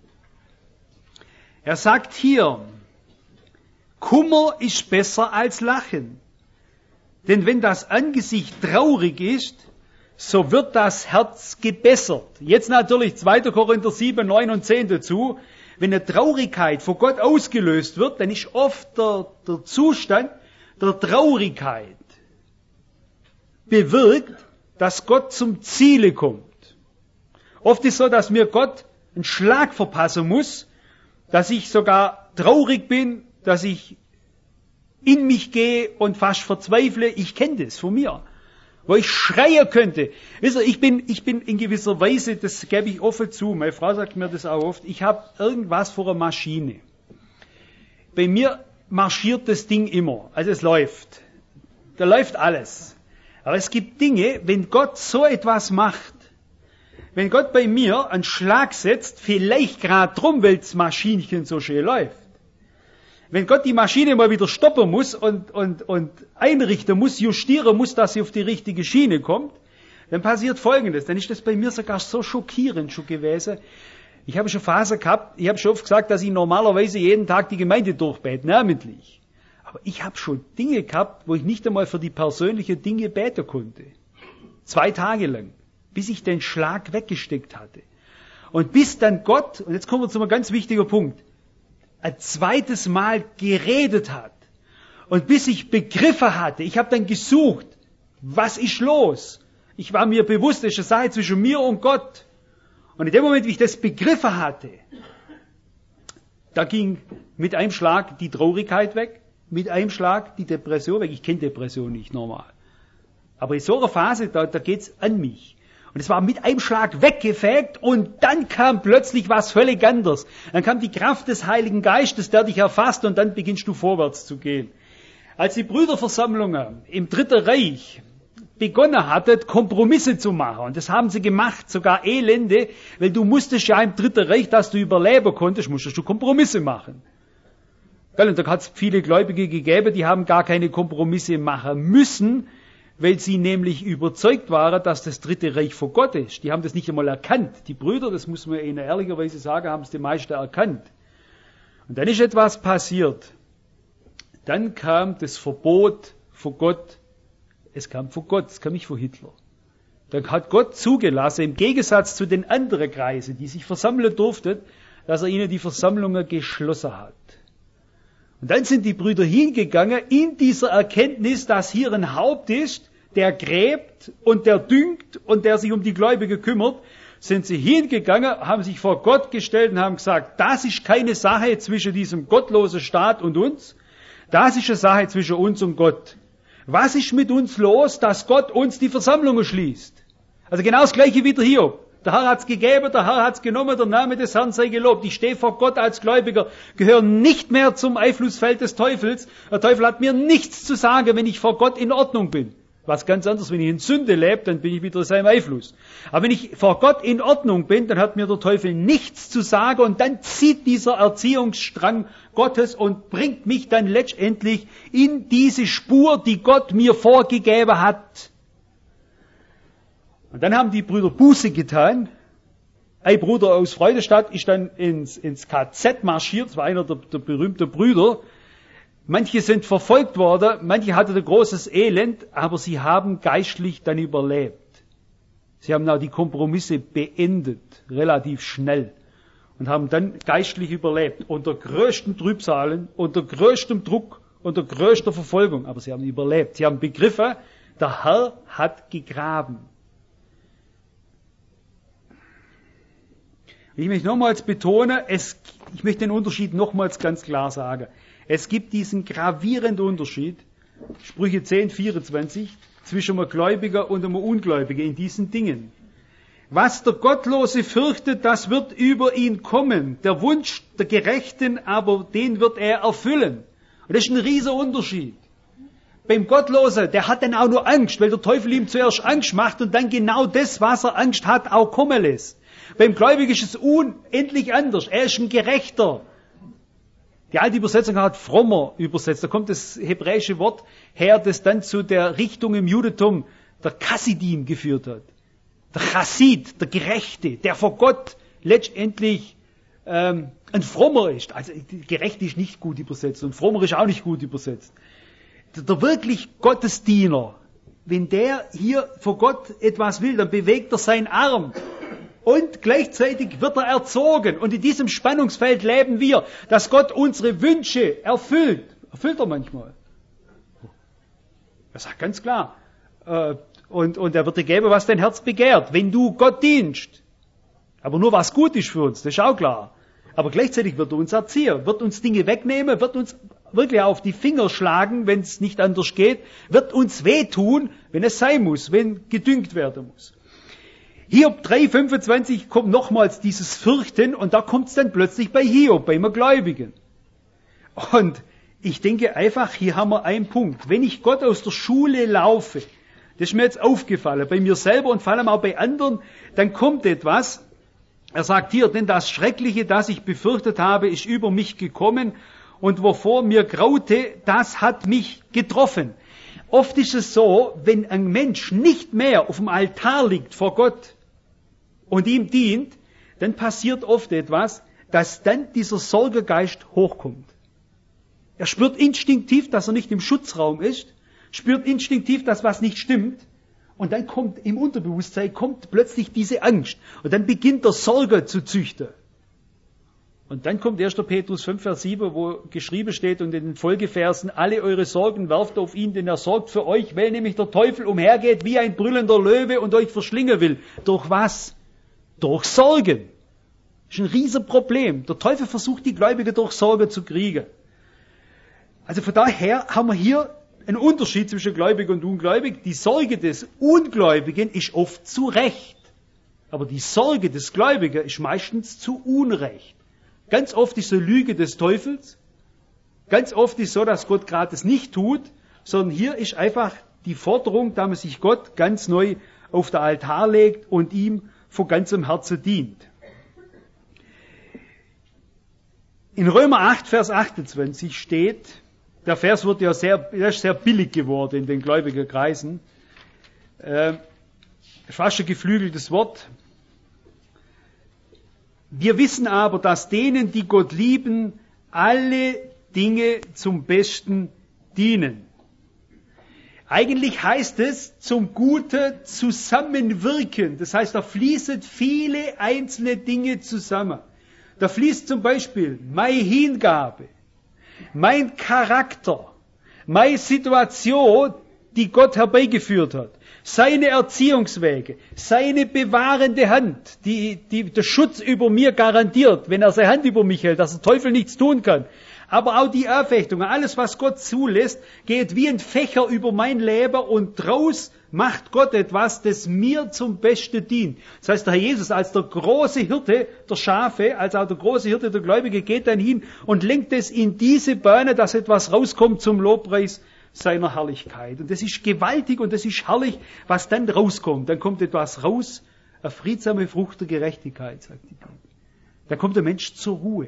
Er sagt hier, Kummer ist besser als Lachen. Denn wenn das Angesicht traurig ist, so wird das Herz gebessert. Jetzt natürlich zweiter Korinther sieben, neun und zehn dazu. Wenn eine Traurigkeit von Gott ausgelöst wird, dann ist oft der, der Zustand der Traurigkeit bewirkt, dass Gott zum Ziele kommt. Oft ist es so, dass mir Gott einen Schlag verpassen muss, dass ich sogar traurig bin, dass ich in mich gehe und fast verzweifle. Ich kenne das von mir. wo ich schreien könnte. Wisst ihr, ich bin, ich bin in gewisser Weise, das gebe ich offen zu, meine Frau sagt mir das auch oft, ich habe irgendwas vor einer Maschine. Bei mir marschiert das Ding immer, also es läuft. Da läuft alles. Aber es gibt Dinge, wenn Gott so etwas macht, wenn Gott bei mir einen Schlag setzt, vielleicht gerade drum, weil das Maschinchen so schön läuft. Wenn Gott die Maschine mal wieder stoppen muss und, und, und einrichten muss, justieren muss, dass sie auf die richtige Schiene kommt, dann passiert Folgendes. Dann ist das bei mir sogar so schockierend schon gewesen. Ich habe schon Phase gehabt, ich habe schon oft gesagt, dass ich normalerweise jeden Tag die Gemeinde durchbete, namentlich. Aber ich habe schon Dinge gehabt, wo ich nicht einmal für die persönlichen Dinge beten konnte. Zwei Tage lang, bis ich den Schlag weggesteckt hatte. Und bis dann Gott, und jetzt kommen wir zu einem ganz wichtigen Punkt, ein zweites Mal geredet hat. Und bis ich begriffen hatte, ich habe dann gesucht, was ist los? Ich war mir bewusst, das ist eine Sache zwischen mir und Gott. Und in dem Moment, wie ich das begriffen hatte, da ging mit einem Schlag die Traurigkeit weg, mit einem Schlag die Depression weg. Ich kenne Depression nicht normal. Aber in so einer Phase, da, da geht's an mich. Und es war mit einem Schlag weggefegt und dann kam plötzlich was völlig anderes. Dann kam die Kraft des Heiligen Geistes, der dich erfasst und dann beginnst du vorwärts zu gehen. Als die Brüderversammlungen im Dritten Reich begonnen hatten, Kompromisse zu machen, und das haben sie gemacht, sogar Elende, weil du musstest ja im Dritten Reich, dass du überleben konntest, musstest du Kompromisse machen. Und da hat es viele Gläubige gegeben, die haben gar keine Kompromisse machen müssen, weil sie nämlich überzeugt waren, dass das Dritte Reich vor Gott ist. Die haben das nicht einmal erkannt. Die Brüder, das muss man ihnen ehrlicherweise sagen, haben es die meisten erkannt. Und dann ist etwas passiert. Dann kam das Verbot vor Gott. Es kam vor Gott, es kam nicht vor Hitler. Dann hat Gott zugelassen, im Gegensatz zu den anderen Kreisen, die sich versammeln durften, dass er ihnen die Versammlungen geschlossen hat. Und dann sind die Brüder hingegangen in dieser Erkenntnis, dass hier ein Haupt ist, der gräbt und der düngt und der sich um die Gläubigen kümmert, sind sie hingegangen, haben sich vor Gott gestellt und haben gesagt, das ist keine Sache zwischen diesem gottlosen Staat und uns, das ist eine Sache zwischen uns und Gott. Was ist mit uns los, dass Gott uns die Versammlungen schließt? Also genau das Gleiche wie der Hiob. Der Herr hat's gegeben, der Herr hat's genommen, der Name des Herrn sei gelobt. Ich stehe vor Gott als Gläubiger, gehöre nicht mehr zum Einflussfeld des Teufels. Der Teufel hat mir nichts zu sagen, wenn ich vor Gott in Ordnung bin. Was ganz anderes, wenn ich in Sünde lebe, dann bin ich wieder in seinem Einfluss. Aber wenn ich vor Gott in Ordnung bin, dann hat mir der Teufel nichts zu sagen und dann zieht dieser Erziehungsstrang Gottes und bringt mich dann letztendlich in diese Spur, die Gott mir vorgegeben hat. Und dann haben die Brüder Buße getan. Ein Bruder aus Freudenstadt ist dann ins, ins K Z marschiert, das war einer der, der berühmten Brüder. Manche sind verfolgt worden, manche hatten ein großes Elend, aber sie haben geistlich dann überlebt. Sie haben auch die Kompromisse beendet, relativ schnell, und haben dann geistlich überlebt, unter größten Trübsalen, unter größtem Druck, unter größter Verfolgung, aber sie haben überlebt. Sie haben begriffen, der Herr hat gegraben. Ich möchte nochmals betonen, es, ich möchte den Unterschied nochmals ganz klar sagen. Es gibt diesen gravierenden Unterschied, Sprüche zehn, vierundzwanzig, zwischen einem Gläubigen und einem Ungläubigen in diesen Dingen. Was der Gottlose fürchtet, das wird über ihn kommen. Der Wunsch der Gerechten, aber den wird er erfüllen. Und das ist ein riesiger Unterschied. Beim Gottlosen, der hat dann auch nur Angst, weil der Teufel ihm zuerst Angst macht und dann genau das, was er Angst hat, auch kommen lässt. Beim Gläubigen ist es unendlich anders. Er ist ein Gerechter. Die alte Übersetzung hat frommer übersetzt. Da kommt das hebräische Wort her, das dann zu der Richtung im Judentum der Chassidim geführt hat. Der Chassid, der Gerechte, der vor Gott letztendlich ähm, ein Frommer ist. Also Gerechte ist nicht gut übersetzt und Frommer ist auch nicht gut übersetzt. Der, der wirklich Gottesdiener, wenn der hier vor Gott etwas will, dann bewegt er seinen Arm. Und gleichzeitig wird er erzogen. Und in diesem Spannungsfeld leben wir, dass Gott unsere Wünsche erfüllt. Erfüllt er manchmal. Er sagt ganz klar. Und, und er wird dir geben, was dein Herz begehrt, wenn du Gott dienst. Aber nur was gut ist für uns, das ist auch klar. Aber gleichzeitig wird er uns erziehen, wird uns Dinge wegnehmen, wird uns wirklich auf die Finger schlagen, wenn es nicht anders geht, wird uns wehtun, wenn es sein muss, wenn gedüngt werden muss. Hiob drei fünfundzwanzig kommt nochmals dieses Fürchten und da kommt es dann plötzlich bei Hiob, bei einem Gläubigen. Und ich denke einfach, hier haben wir einen Punkt. Wenn ich Gott aus der Schule laufe, das ist mir jetzt aufgefallen, bei mir selber und vor allem auch bei anderen, dann kommt etwas. Er sagt hier, denn das Schreckliche, das ich befürchtet habe, ist über mich gekommen und wovor mir graute, das hat mich getroffen. Oft ist es so, wenn ein Mensch nicht mehr auf dem Altar liegt vor Gott und ihm dient, dann passiert oft etwas, dass dann dieser Sorgegeist hochkommt. Er spürt instinktiv, dass er nicht im Schutzraum ist, spürt instinktiv, dass was nicht stimmt. Und dann kommt im Unterbewusstsein kommt plötzlich diese Angst. Und dann beginnt der Sorge zu züchten. Und dann kommt erster Petrus fünf, Vers sieben, wo geschrieben steht und in den Folgeversen, alle eure Sorgen werft auf ihn, denn er sorgt für euch, weil nämlich der Teufel umhergeht wie ein brüllender Löwe und euch verschlingen will. Durch was? Durch Sorgen. Das ist ein Riesenproblem. Der Teufel versucht, die Gläubigen durch Sorge zu kriegen. Also von daher haben wir hier einen Unterschied zwischen Gläubig und Ungläubig. Die Sorge des Ungläubigen ist oft zu Recht. Aber die Sorge des Gläubigen ist meistens zu Unrecht. Ganz oft ist es eine Lüge des Teufels. Ganz oft ist es so, dass Gott gerade das nicht tut, sondern hier ist einfach die Forderung, dass man sich Gott ganz neu auf den Altar legt und ihm von ganzem Herzen dient. In Römer acht, Vers achtundzwanzig steht, der Vers wird ja sehr, der ist sehr billig geworden in den gläubigen Kreisen. Äh, fast ein geflügeltes Wort. Wir wissen aber, dass denen, die Gott lieben, alle Dinge zum Besten dienen. Eigentlich heißt es zum Guten zusammenwirken. Das heißt, da fließen viele einzelne Dinge zusammen. Da fließt zum Beispiel meine Hingabe, mein Charakter, meine Situation, die Gott herbeigeführt hat, seine Erziehungswege, seine bewahrende Hand, die, die der Schutz über mir garantiert, wenn er seine Hand über mich hält, dass der Teufel nichts tun kann. Aber auch die Anfechtungen, alles was Gott zulässt, geht wie ein Fächer über mein Leben und draus macht Gott etwas, das mir zum Besten dient. Das heißt, der Herr Jesus als der große Hirte der Schafe, als auch der große Hirte der Gläubige, geht dann hin und lenkt es in diese Bahnen, dass etwas rauskommt zum Lobpreis seiner Herrlichkeit. Und das ist gewaltig und das ist herrlich, was dann rauskommt. Dann kommt etwas raus, eine friedsame Frucht der Gerechtigkeit, sagt die Bibel. Da kommt der Mensch zur Ruhe.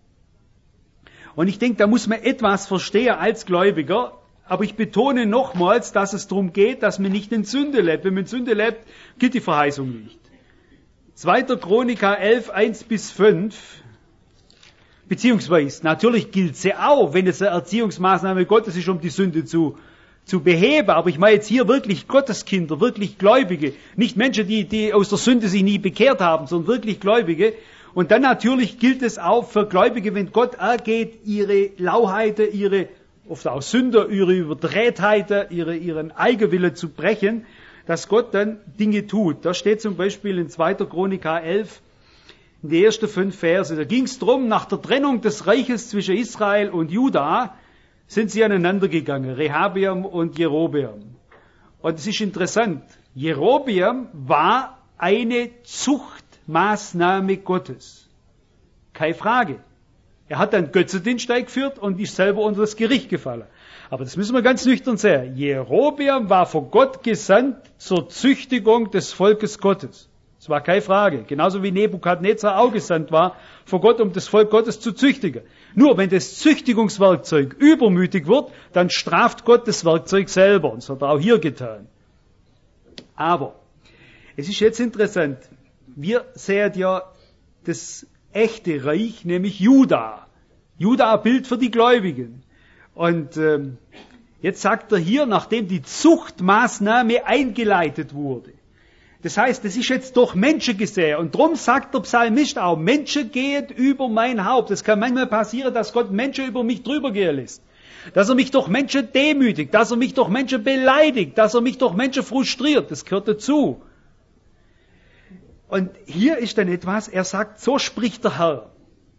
Und ich denke, da muss man etwas verstehen als Gläubiger, aber ich betone nochmals, dass es darum geht, dass man nicht in Sünde lebt. Wenn man in Sünde lebt, gilt die Verheißung nicht. zweiter Chroniker elf, eins bis fünf, beziehungsweise, natürlich gilt sie auch, wenn es eine Erziehungsmaßnahme Gottes ist, um die Sünde zu, zu beheben. Aber ich meine jetzt hier wirklich Gotteskinder, wirklich Gläubige, nicht Menschen, die, die aus der Sünde sich nie bekehrt haben, sondern wirklich Gläubige. Und dann natürlich gilt es auch für Gläubige, wenn Gott angeht, ihre Lauheiten, ihre, oft auch Sünder, ihre Überdrehtheiten, ihre, ihren Eigenwille zu brechen, dass Gott dann Dinge tut. Da steht zum Beispiel in zweiter Chroniker elf, in die ersten fünf Verse, da ging es drum, nach der Trennung des Reiches zwischen Israel und Juda sind sie aneinander gegangen, Rehabeam und Jerobeam. Und es ist interessant, Jerobeam war eine Zuchtmaßnahme Gottes. Keine Frage. Er hat einen Götzendienst eingeführt und ist selber unter das Gericht gefallen. Aber das müssen wir ganz nüchtern sehen. Jerobeam war von Gott gesandt zur Züchtigung des Volkes Gottes. Das war keine Frage. Genauso wie Nebukadnezar auch gesandt war von Gott, um das Volk Gottes zu züchtigen. Nur wenn das Züchtigungswerkzeug übermütig wird, dann straft Gott das Werkzeug selber. Und das hat er auch hier getan. Aber es ist jetzt interessant. Wir sehen ja das echte Reich, nämlich Juda. Juda ein Bild für die Gläubigen. Und ähm, jetzt sagt er hier, nachdem die Zuchtmaßnahme eingeleitet wurde. Das heißt, es ist jetzt durch Menschen gesehen. Und darum sagt der Psalmist auch, Menschen gehen über mein Haupt. Es kann manchmal passieren, dass Gott Menschen über mich drüber gehen lässt. Dass er mich durch Menschen demütigt, dass er mich durch Menschen beleidigt, dass er mich durch Menschen frustriert. Das gehört dazu. Und hier ist dann etwas, er sagt, so spricht der Herr.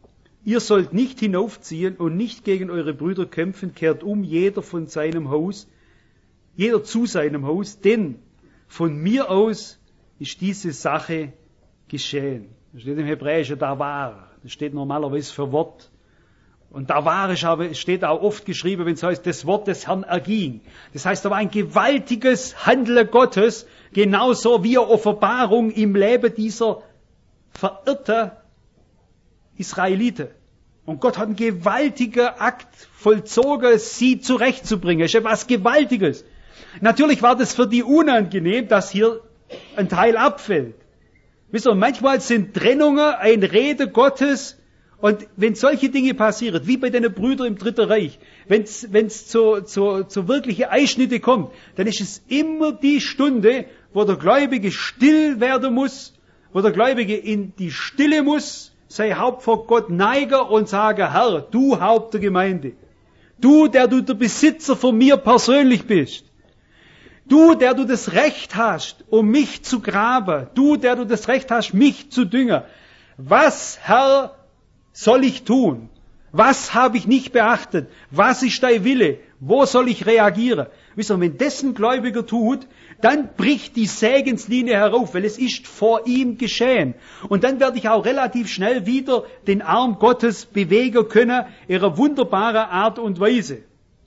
Ihr sollt nicht hinaufziehen und nicht gegen eure Brüder kämpfen, kehrt um, jeder von seinem Haus, jeder zu seinem Haus, denn von mir aus ist diese Sache geschehen. Das steht im Hebräischen Davar, das steht normalerweise für Wort. Und Davar ist aber, steht auch oft geschrieben, wenn es heißt, das Wort des Herrn erging. Das heißt, da war ein gewaltiges Handeln Gottes, genauso wie eine Offenbarung im Leben dieser verirrten Israeliten. Und Gott hat einen gewaltigen Akt vollzogen, sie zurechtzubringen. Das ist etwas Gewaltiges. Natürlich war das für die unangenehm, dass hier ein Teil abfällt. Wisst ihr, manchmal sind Trennungen ein Rede Gottes. Und wenn solche Dinge passieren, wie bei den Brüdern im Dritten Reich, wenn es zu, zu, zu wirkliche Einschnitte kommt, dann ist es immer die Stunde, wo der Gläubige still werden muss, wo der Gläubige in die Stille muss, sein Haupt vor Gott neigen und sagen, Herr, du Haupt der Gemeinde, du, der du der Besitzer von mir persönlich bist, du, der du das Recht hast, um mich zu graben, du, der du das Recht hast, mich zu düngen, was, Herr, soll ich tun? Was habe ich nicht beachtet? Was ist dein Wille? Wo soll ich reagieren? Wisst ihr, wenn das ein Gläubiger tut, dann bricht die Segenslinie herauf, weil es ist vor ihm geschehen. Und dann werde ich auch relativ schnell wieder den Arm Gottes bewegen können, in einer wunderbaren Art und Weise.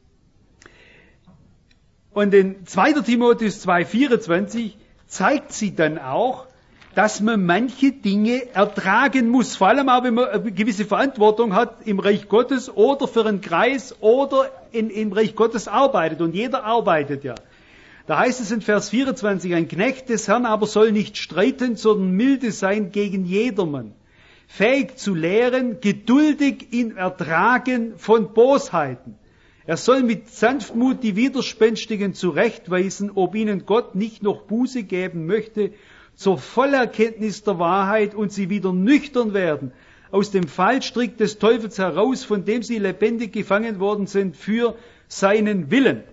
Und in zweiter Timotheus zwei vierundzwanzig zeigt sie dann auch, dass man manche Dinge ertragen muss, vor allem auch, wenn man eine gewisse Verantwortung hat im Reich Gottes oder für einen Kreis oder in, im Reich Gottes arbeitet. Und jeder arbeitet ja. Da heißt es in Vers vierundzwanzig, ein Knecht des Herrn aber soll nicht streiten, sondern milde sein gegen jedermann, fähig zu lehren, geduldig in Ertragen von Bosheiten. Er soll mit Sanftmut die Widerspenstigen zurechtweisen, ob ihnen Gott nicht noch Buße geben möchte, zur Vollerkenntnis der Wahrheit und sie wieder nüchtern werden, aus dem Fallstrick des Teufels heraus, von dem sie lebendig gefangen worden sind für seinen Willen.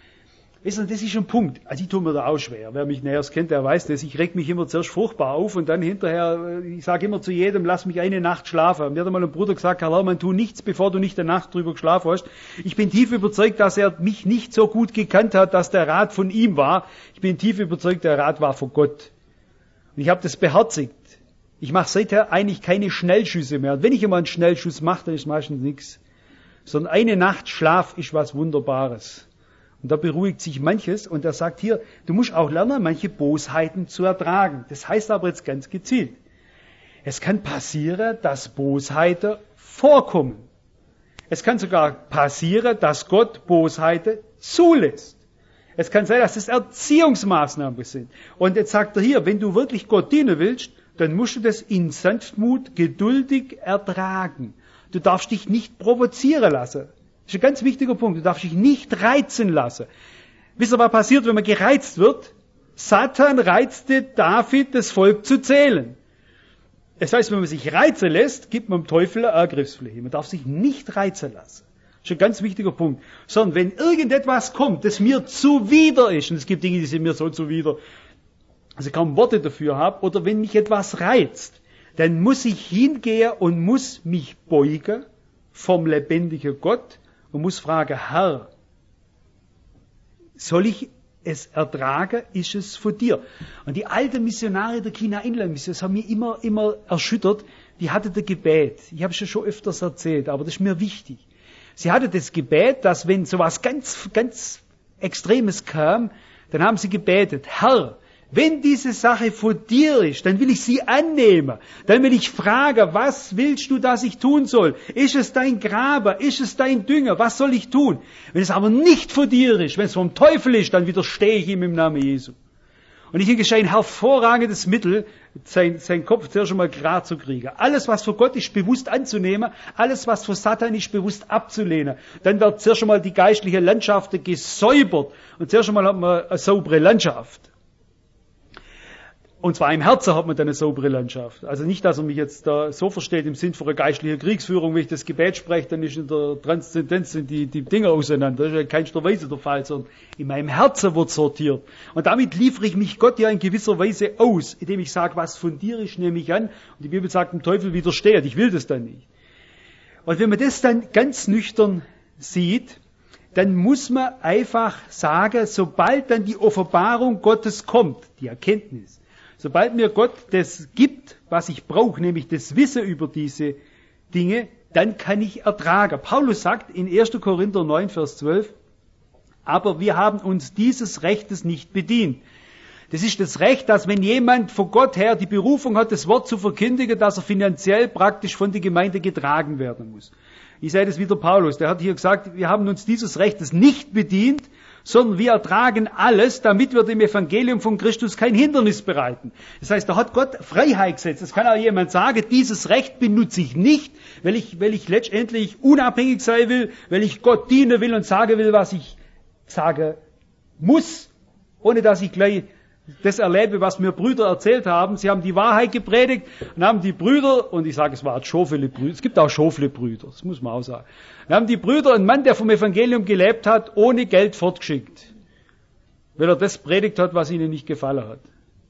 Das ist ein Punkt. Also ich tue mir da auch schwer. Wer mich näher kennt, der weiß das. Ich reg mich immer zuerst furchtbar auf und dann hinterher, ich sage immer zu jedem, lass mich eine Nacht schlafen. Mir hat einmal ein Bruder gesagt, Karl Hermann, tu nichts, bevor du nicht eine Nacht drüber geschlafen hast. Ich bin tief überzeugt, dass er mich nicht so gut gekannt hat, dass der Rat von ihm war. Ich bin tief überzeugt, der Rat war von Gott. Und ich habe das beherzigt. Ich mache seither eigentlich keine Schnellschüsse mehr. Und wenn ich immer einen Schnellschuss mache, dann ist meistens nichts. Sondern eine Nacht Schlaf ist was Wunderbares. Und da beruhigt sich manches. Und er sagt hier, du musst auch lernen, manche Bosheiten zu ertragen. Das heißt aber jetzt ganz gezielt. Es kann passieren, dass Bosheiten vorkommen. Es kann sogar passieren, dass Gott Bosheiten zulässt. Es kann sein, dass es Erziehungsmaßnahmen sind. Und jetzt sagt er hier, wenn du wirklich Gott dienen willst, dann musst du das in Sanftmut geduldig ertragen. Du darfst dich nicht provozieren lassen. Das ist ein ganz wichtiger Punkt. Du darfst dich nicht reizen lassen. Wisst ihr, was passiert, wenn man gereizt wird? Satan reizte David, das Volk zu zählen. Das heißt, wenn man sich reizen lässt, gibt man dem Teufel eine Angriffsfläche. Man darf sich nicht reizen lassen. Das ist ein ganz wichtiger Punkt. Sondern wenn irgendetwas kommt, das mir zuwider ist, und es gibt Dinge, die sind mir so zuwider, dass ich kaum Worte dafür habe, oder wenn mich etwas reizt, dann muss ich hingehen und muss mich beugen vom lebendigen Gott und muss fragen, Herr, soll ich es ertragen? Ist es von dir? Und die alten Missionare der China-Inland-Mission, das haben mich immer, immer erschüttert, die hatten das Gebet. Ich habe es ja schon öfters erzählt, aber das ist mir wichtig. Sie hatte das Gebet, dass wenn sowas ganz, ganz Extremes kam, dann haben sie gebetet, Herr, wenn diese Sache von dir ist, dann will ich sie annehmen. Dann will ich fragen, was willst du, dass ich tun soll? Ist es dein Graber? Ist es dein Dünger? Was soll ich tun? Wenn es aber nicht von dir ist, wenn es vom Teufel ist, dann widerstehe ich ihm im Namen Jesu. Und ich denke, es ist ein hervorragendes Mittel, sein, sein Kopf zuerst einmal gerade zu kriegen. Alles, was von Gott ist, bewusst anzunehmen. Alles, was von Satan ist, bewusst abzulehnen. Dann wird zuerst einmal die geistliche Landschaft gesäubert. Und zuerst einmal hat man eine saubere Landschaft. Und zwar im Herzen hat man dann eine saubere Landschaft. Also nicht, dass er mich jetzt da so versteht im Sinn von einer geistlichen Kriegsführung, wenn ich das Gebet spreche, dann ist in der Transzendenz sind die, die Dinge auseinander. Das ist ja in keinster Weise der Fall, sondern in meinem Herzen wird sortiert. Und damit liefere ich mich Gott ja in gewisser Weise aus, indem ich sage, was von dir ist, nehme ich an. Und die Bibel sagt, dem Teufel widersteht. Ich will das dann nicht. Und wenn man das dann ganz nüchtern sieht, dann muss man einfach sagen, sobald dann die Offenbarung Gottes kommt, die Erkenntnis, sobald mir Gott das gibt, was ich brauche, nämlich das Wissen über diese Dinge, dann kann ich ertragen. Paulus sagt in erster Korinther neun, Vers zwölf, aber wir haben uns dieses Rechtes nicht bedient. Das ist das Recht, dass wenn jemand von Gott her die Berufung hat, das Wort zu verkündigen, dass er finanziell praktisch von der Gemeinde getragen werden muss. Ich sage das wieder Paulus, der hat hier gesagt, wir haben uns dieses Rechtes nicht bedient, sondern wir ertragen alles, damit wir dem Evangelium von Christus kein Hindernis bereiten. Das heißt, da hat Gott Freiheit gesetzt. Das kann auch jemand sagen, dieses Recht benutze ich nicht, weil ich, weil ich letztendlich unabhängig sein will, weil ich Gott dienen will und sagen will, was ich sagen muss, ohne dass ich gleich das erlebe, was mir Brüder erzählt haben. Sie haben die Wahrheit gepredigt und haben die Brüder, und ich sage, es waren Schofele-Brüder, es gibt auch Schofle-Brüder, das muss man auch sagen. Dann haben die Brüder einen Mann, der vom Evangelium gelebt hat, ohne Geld fortgeschickt, weil er das predigt hat, was ihnen nicht gefallen hat.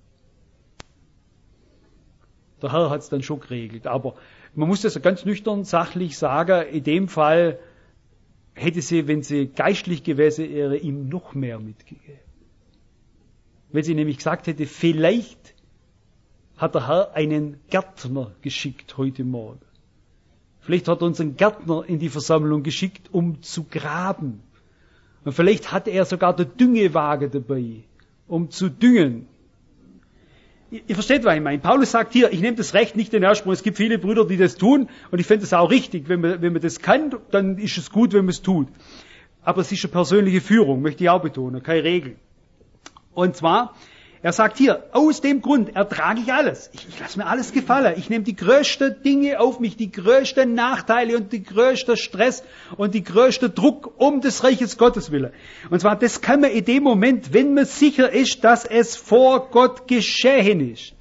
Der Herr hat es dann schon geregelt, aber man muss das ganz nüchtern, sachlich sagen, in dem Fall hätte sie, wenn sie geistlich gewesen wäre, ihm noch mehr mitgegeben. Wenn sie nämlich gesagt hätte, vielleicht hat der Herr einen Gärtner geschickt heute Morgen. Vielleicht hat er uns einen Gärtner in die Versammlung geschickt, um zu graben. Und vielleicht hatte er sogar den Düngewagen dabei, um zu düngen. Ihr, ihr versteht, was ich meine. Paulus sagt hier, ich nehme das Recht nicht in Anspruch. Es gibt viele Brüder, die das tun. Und ich finde es auch richtig. Wenn man, wenn man das kann, dann ist es gut, wenn man es tut. Aber es ist eine persönliche Führung, möchte ich auch betonen, keine Regel. Und zwar, er sagt hier, aus dem Grund ertrage ich alles. Ich, ich lasse mir alles gefallen. Ich nehme die größten Dinge auf mich, die größten Nachteile und die größte Stress und die größte Druck um des Reiches Gottes willen. Und zwar, das kann man in dem Moment, wenn man sicher ist, dass es vor Gott geschehen ist.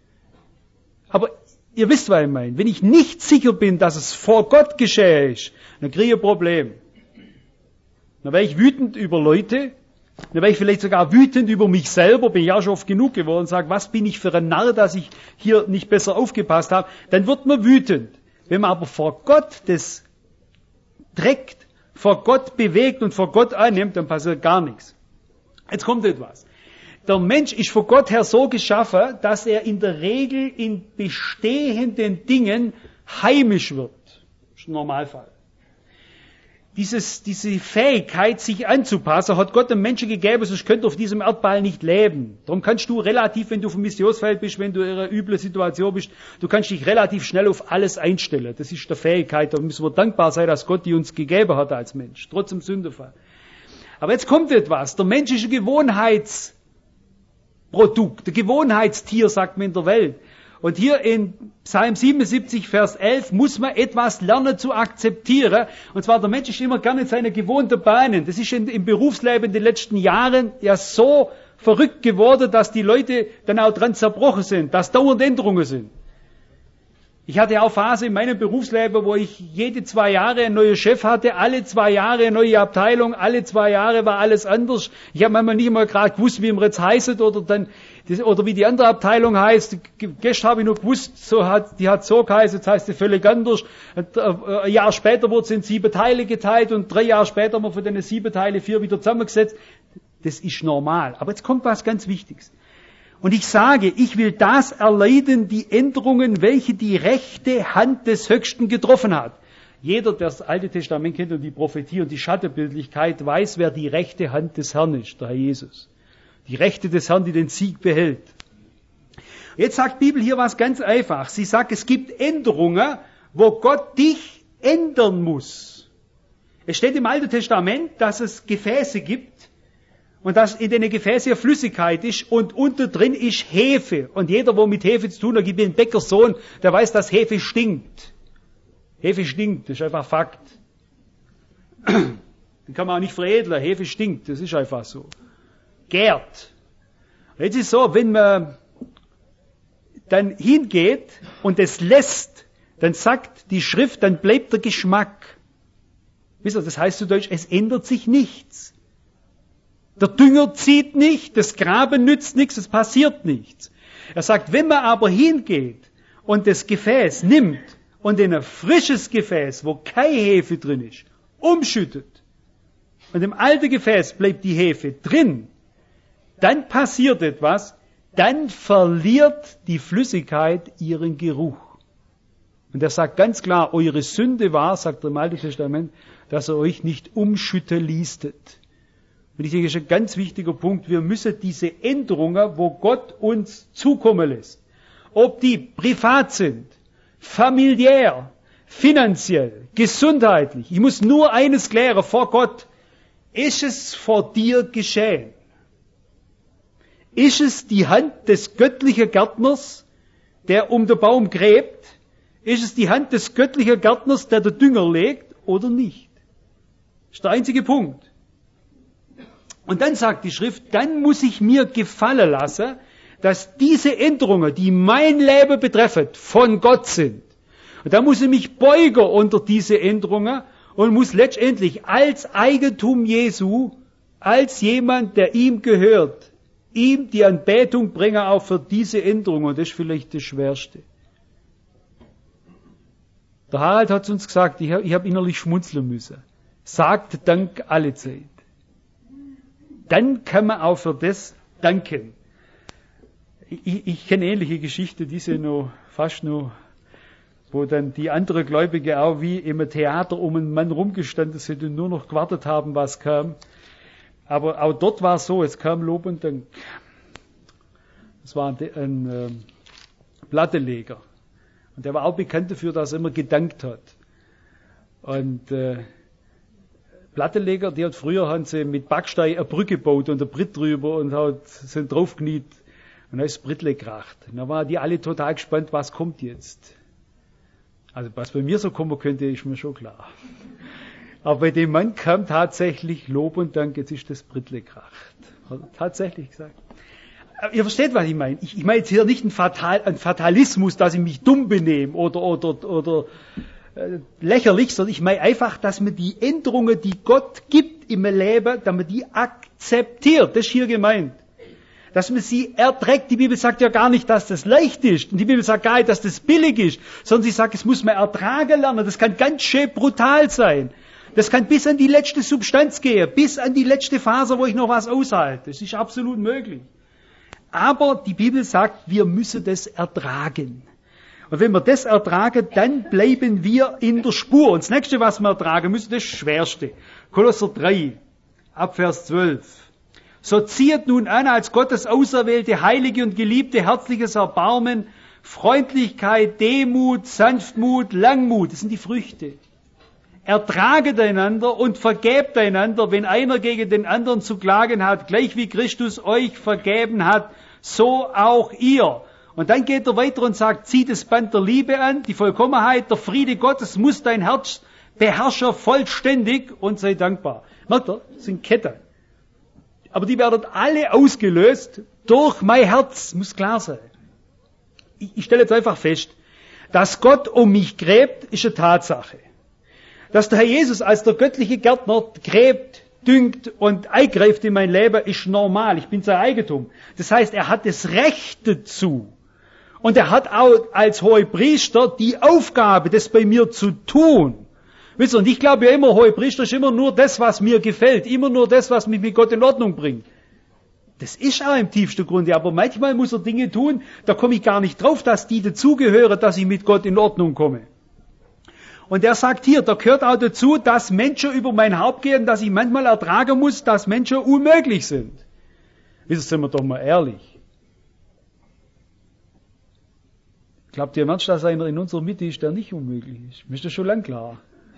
Aber ihr wisst, was ich meine. Wenn ich nicht sicher bin, dass es vor Gott geschehen ist, dann kriege ich ein Problem. Dann werde ich wütend über Leute, dann wäre ich vielleicht sogar wütend über mich selber, bin ich auch schon oft genug geworden, und sage, was bin ich für ein Narr, dass ich hier nicht besser aufgepasst habe. Dann wird man wütend. Wenn man aber vor Gott das trägt, vor Gott bewegt und vor Gott annimmt, dann passiert gar nichts. Jetzt kommt etwas. Der Mensch ist von Gott her so geschaffen, dass er in der Regel in bestehenden Dingen heimisch wird. Das ist ein Normalfall. Dieses, diese Fähigkeit, sich anzupassen, hat Gott dem Menschen gegeben, sonst könnte er auf diesem Erdball nicht leben. Darum kannst du relativ, wenn du auf dem Missionsfeld bist, wenn du in einer üblen Situation bist, du kannst dich relativ schnell auf alles einstellen. Das ist der Fähigkeit, da müssen wir dankbar sein, dass Gott die uns gegeben hat als Mensch, trotz dem Sündenfall. Aber jetzt kommt etwas. Der Mensch ist ein Gewohnheitsprodukt, ein Gewohnheitstier, sagt man in der Welt. Und hier in Psalm siebenundsiebzig, Vers elf, muss man etwas lernen zu akzeptieren. Und zwar, der Mensch ist immer gerne in seine gewohnten Bahnen. Das ist in, im Berufsleben in den letzten Jahren ja so verrückt geworden, dass die Leute dann auch dran zerbrochen sind, dass dauernd Änderungen sind. Ich hatte auch Phase in meinem Berufsleben, wo ich jede zwei Jahre einen neuen Chef hatte, alle zwei Jahre eine neue Abteilung, alle zwei Jahre war alles anders. Ich habe manchmal nicht mal gerade gewusst, wie man jetzt heißt oder dann oder wie die andere Abteilung heißt. Gestern habe ich nur gewusst, so hat, die hat so geheißen, jetzt heißt sie völlig anders. Ein Jahr später wurde sie in sieben Teile geteilt und drei Jahre später haben wir von den sieben Teile vier wieder zusammengesetzt. Das ist normal. Aber jetzt kommt was ganz Wichtiges. Und ich sage, ich will das erleiden, die Änderungen, welche die rechte Hand des Höchsten getroffen hat. Jeder, der das Alte Testament kennt und die Prophetie und die Schattenbildlichkeit, weiß, wer die rechte Hand des Herrn ist, der Herr Jesus. Die Rechte des Herrn, die den Sieg behält. Jetzt sagt die Bibel hier was ganz einfach. Sie sagt, es gibt Änderungen, wo Gott dich ändern muss. Es steht im Alten Testament, dass es Gefäße gibt, und dass in den Gefäßen Flüssigkeit ist und unter drin ist Hefe. Und jeder, der mit Hefe zu tun hat, gibt einen Bäckersohn, der weiß, dass Hefe stinkt. Hefe stinkt, das ist einfach Fakt. Den kann man auch nicht veredeln, Hefe stinkt, das ist einfach so. Gärt. Jetzt ist es so, wenn man dann hingeht und es lässt, dann sagt die Schrift, dann bleibt der Geschmack. Wisst ihr, das heißt zu Deutsch, es ändert sich nichts. Der Dünger zieht nicht, das Graben nützt nichts, es passiert nichts. Er sagt, wenn man aber hingeht und das Gefäß nimmt und in ein frisches Gefäß, wo keine Hefe drin ist, umschüttet und im alten Gefäß bleibt die Hefe drin, dann passiert etwas, dann verliert die Flüssigkeit ihren Geruch. Und er sagt ganz klar, eure Sünde war, sagt er im Alten Testament, dass ihr euch nicht umschütten liestet. Und ich denke, das ist ein ganz wichtiger Punkt. Wir müssen diese Änderungen, wo Gott uns zukommen lässt, ob die privat sind, familiär, finanziell, gesundheitlich. Ich muss nur eines klären vor Gott. Ist es vor dir geschehen? Ist es die Hand des göttlichen Gärtners, der um den Baum gräbt? Ist es die Hand des göttlichen Gärtners, der den Dünger legt oder nicht? Das ist der einzige Punkt. Und dann sagt die Schrift, dann muss ich mir gefallen lassen, dass diese Änderungen, die mein Leben betreffen, von Gott sind. Und da muss ich mich beugen unter diese Änderungen und muss letztendlich als Eigentum Jesu, als jemand, der ihm gehört, ihm die Anbetung bringen, auch für diese Änderungen. Und das ist vielleicht das Schwerste. Der Harald hat uns gesagt, ich habe hab innerlich schmunzeln müssen. Sagt Dank alle Zeit. Dann kann man auch für das danken. Ich, ich kenne ähnliche Geschichten, diese noch fast noch, wo dann die anderen Gläubige auch wie im Theater um einen Mann rumgestanden sind und nur noch gewartet haben, was kam. Aber auch dort war es so, es kam Lob und Dank. Es war ein, ein äh, Plattenleger. Und der war auch bekannt dafür, dass er immer gedankt hat. Und äh, Plattenleger, die hat früher haben sie mit Backstein eine Brücke gebaut und ein Brett drüber und hat, sind draufgekniet und dann ist das Brittle gekracht. Und dann waren die alle total gespannt, was kommt jetzt. Also was bei mir so kommen könnte, ist mir schon klar. Aber bei dem Mann kam tatsächlich Lob und Dank, jetzt ist das Brittle gekracht. Hat er tatsächlich gesagt. Aber ihr versteht, was ich meine. Ich, ich meine jetzt hier nicht einen, Fatal, einen Fatalismus, dass ich mich dumm benehme oder, oder, oder äh, lächerlich, sondern ich meine einfach, dass man die Änderungen, die Gott gibt im Leben, dass man die akzeptiert. Das ist hier gemeint. Dass man sie erträgt. Die Bibel sagt ja gar nicht, dass das leicht ist. Und die Bibel sagt gar nicht, dass das billig ist. Sondern sie sagt, es muss man ertragen lernen. Das kann ganz schön brutal sein. Das kann bis an die letzte Substanz gehen. Bis an die letzte Faser, wo ich noch was aushalte. Das ist absolut möglich. Aber die Bibel sagt, wir müssen das ertragen. Und wenn wir das ertragen, dann bleiben wir in der Spur. Und das nächste, was wir ertragen müssen, das ist das Schwerste. Kolosser drei, ab Vers zwölf. So zieht nun an, als Gottes auserwählte, heilige und geliebte, herzliches Erbarmen, Freundlichkeit, Demut, Sanftmut, Langmut. Das sind die Früchte. Ertraget einander und vergebt einander, wenn einer gegen den anderen zu klagen hat, gleich wie Christus euch vergeben hat, so auch ihr. Und dann geht er weiter und sagt, zieh das Band der Liebe an, die Vollkommenheit, der Friede Gottes muss dein Herz beherrschen vollständig und sei dankbar. Merkt ihr? Das sind Ketten. Aber die werden alle ausgelöst durch mein Herz, muss klar sein. Ich, ich stelle jetzt einfach fest, dass Gott um mich gräbt, ist eine Tatsache. Dass der Herr Jesus als der göttliche Gärtner gräbt, düngt und eingreift in mein Leben, ist normal. Ich bin sein Eigentum. Das heißt, er hat das Recht dazu. Und er hat auch als Hohepriester die Aufgabe, das bei mir zu tun. Wisst ihr, und ich glaube ja immer, Hohepriester ist immer nur das, was mir gefällt. Immer nur das, was mich mit Gott in Ordnung bringt. Das ist auch im tiefsten Grunde. Aber manchmal muss er Dinge tun, da komme ich gar nicht drauf, dass die dazugehören, dass ich mit Gott in Ordnung komme. Und er sagt hier, da gehört auch dazu, dass Menschen über mein Haupt gehen, dass ich manchmal ertragen muss, dass Menschen unmöglich sind. Wisst ihr, sind wir doch mal ehrlich. Glaubt ihr ernst, dass einer in unserer Mitte ist, der nicht unmöglich ist? Mir ist das schon lang klar.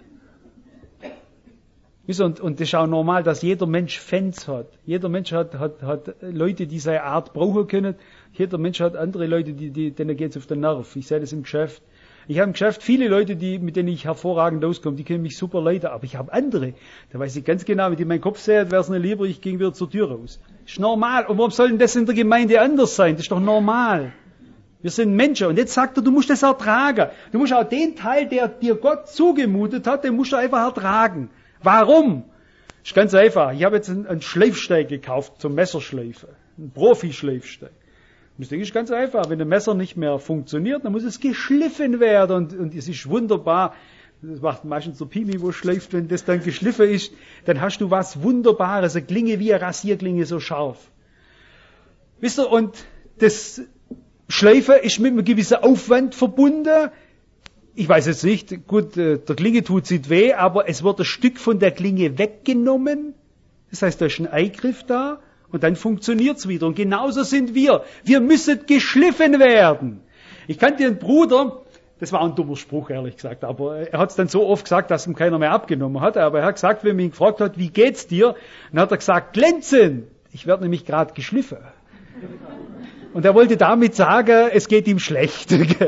Wisst ihr, und, und das ist auch normal, dass jeder Mensch Fans hat. Jeder Mensch hat, hat, hat Leute, die seine Art brauchen können. Jeder Mensch hat andere Leute, die, die, denen geht es auf den Nerv. Ich sehe das im Geschäft. Ich habe im Geschäft viele Leute, die, mit denen ich hervorragend auskomme, die können mich super leiden, aber ich habe andere. Da weiß ich ganz genau, wenn die meinen Kopf sehen, wäre es nicht lieber, ich ging wieder zur Tür raus. Das ist normal. Und warum soll denn das in der Gemeinde anders sein? Das ist doch normal. Wir sind Menschen. Und jetzt sagt er, du musst das ertragen. Du musst auch den Teil, der dir Gott zugemutet hat, den musst du einfach ertragen. Warum? Das ist ganz einfach. Ich habe jetzt einen, einen Schleifstein gekauft zum Messerschleifen. Einen Profi-Schleifstein. Das Ding ist ganz einfach. Wenn ein Messer nicht mehr funktioniert, dann muss es geschliffen werden. Und, und es ist wunderbar. Das macht meistens der Pimi, wo schleift, wenn das dann geschliffen ist. Dann hast du was Wunderbares. Eine Klinge wie eine Rasierklinge, so scharf. Wisst ihr, und das Schleifen ist mit einem gewissen Aufwand verbunden. Ich weiß jetzt nicht, gut, der Klinge tut es weh, aber es wird ein Stück von der Klinge weggenommen. Das heißt, da ist ein Eingriff da und dann funktioniert es wieder. Und genauso sind wir. Wir müssen geschliffen werden. Ich kannte einen Bruder, das war ein dummer Spruch, ehrlich gesagt, aber er hat es dann so oft gesagt, dass ihm keiner mehr abgenommen hat. Aber er hat gesagt, wenn man ihn gefragt hat, wie geht's dir? Dann hat er gesagt, glänzend. Ich werde nämlich gerade geschliffen. Und er wollte damit sagen, es geht ihm schlecht.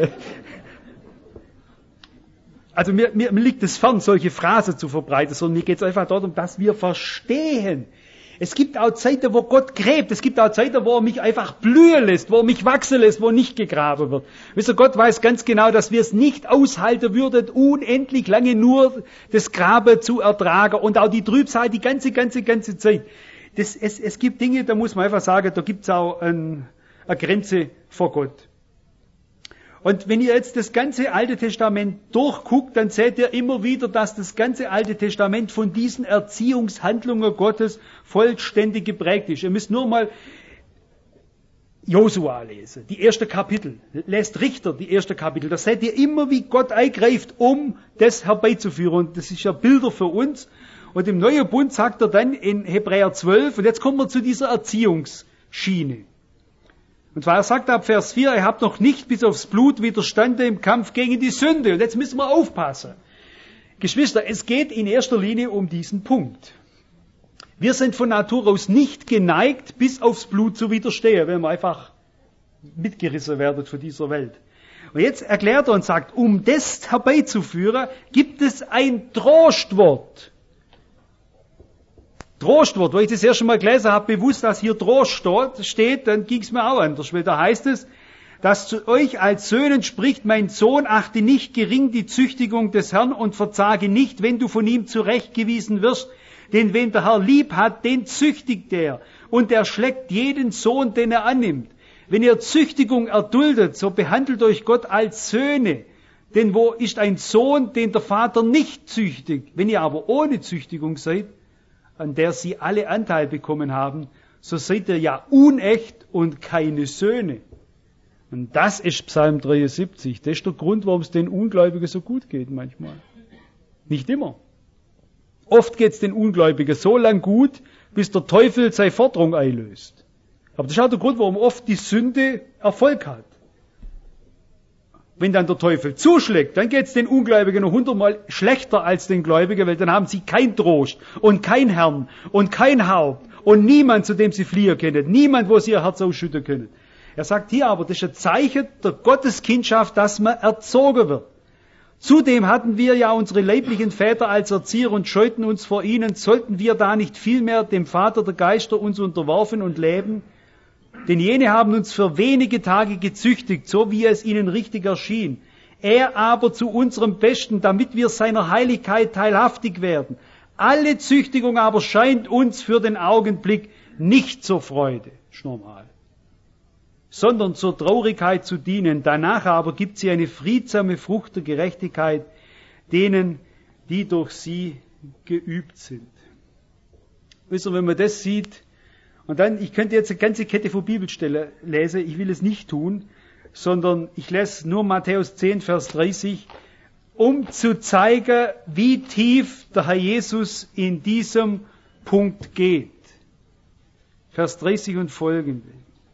Also mir, mir, mir liegt es fern, solche Phrasen zu verbreiten, sondern mir geht es einfach darum, dass wir verstehen. Es gibt auch Zeiten, wo Gott gräbt. Es gibt auch Zeiten, wo er mich einfach blühen lässt, wo er mich wachsen lässt, wo nicht gegraben wird. Wisst ihr, Gott weiß ganz genau, dass wir es nicht aushalten würden, unendlich lange nur das Graben zu ertragen und auch die Trübsal die ganze, ganze, ganze Zeit. Das, es, es gibt Dinge, da muss man einfach sagen, da gibt es auch ein, eine Grenze vor Gott. Und wenn ihr jetzt das ganze Alte Testament durchguckt, dann seht ihr immer wieder, dass das ganze Alte Testament von diesen Erziehungshandlungen Gottes vollständig geprägt ist. Ihr müsst nur mal Josua lesen, die ersten Kapitel. Lest Richter, die ersten Kapitel. Da seht ihr immer, wie Gott eingreift, um das herbeizuführen. Und das ist ja Bilder für uns. Und im Neuen Bund sagt er dann in Hebräer zwölf, und jetzt kommen wir zu dieser Erziehungsschiene. Und zwar, er sagt ab Vers vier, ihr habt noch nicht bis aufs Blut widerstanden im Kampf gegen die Sünde. Und jetzt müssen wir aufpassen. Geschwister, es geht in erster Linie um diesen Punkt. Wir sind von Natur aus nicht geneigt, bis aufs Blut zu widerstehen, wenn wir einfach mitgerissen werden von dieser Welt. Und jetzt erklärt er und sagt, um das herbeizuführen, gibt es ein Trostwort. Trostwort, weil ich das erste Mal gelesen habe, bewusst, dass hier Trost steht, dann ging es mir auch anders, weil da heißt es, dass zu euch als Söhnen spricht, mein Sohn, achte nicht gering die Züchtigung des Herrn und verzage nicht, wenn du von ihm zurechtgewiesen wirst, denn wen der Herr lieb hat, den züchtigt er und er schlägt jeden Sohn, den er annimmt. Wenn ihr Züchtigung erduldet, so behandelt euch Gott als Söhne, denn wo ist ein Sohn, den der Vater nicht züchtigt? Wenn ihr aber ohne Züchtigung seid, an der sie alle Anteil bekommen haben, so seid ihr ja unecht und keine Söhne. Und das ist Psalm dreiundsiebzig. Das ist der Grund, warum es den Ungläubigen so gut geht manchmal. Nicht immer. Oft geht es den Ungläubigen so lang gut, bis der Teufel seine Forderung einlöst. Aber das ist auch der Grund, warum oft die Sünde Erfolg hat. Wenn dann der Teufel zuschlägt, dann geht es den Ungläubigen noch hundertmal schlechter als den Gläubigen, weil dann haben sie kein Trost und kein Herrn und kein Haupt und niemand, zu dem sie fliehen können, niemand, wo sie ihr Herz ausschütten können. Er sagt hier aber, das ist ein Zeichen der Gotteskindschaft, dass man erzogen wird. Zudem hatten wir ja unsere leiblichen Väter als Erzieher und scheuten uns vor ihnen. Sollten wir da nicht vielmehr dem Vater der Geister uns unterworfen und leben? Denn jene haben uns für wenige Tage gezüchtigt, so wie es ihnen richtig erschien. Er aber zu unserem Besten, damit wir seiner Heiligkeit teilhaftig werden. Alle Züchtigung aber scheint uns für den Augenblick nicht zur Freude, ist normal, sondern zur Traurigkeit zu dienen. Danach aber gibt sie eine friedsame Frucht der Gerechtigkeit denen, die durch sie geübt sind. Wisst ihr, wenn man das sieht, und dann, ich könnte jetzt eine ganze Kette von Bibelstellen lesen, ich will es nicht tun, sondern ich lese nur Matthäus zehn, Vers dreißig, um zu zeigen, wie tief der Herr Jesus in diesem Punkt geht. Vers dreißig und folgende.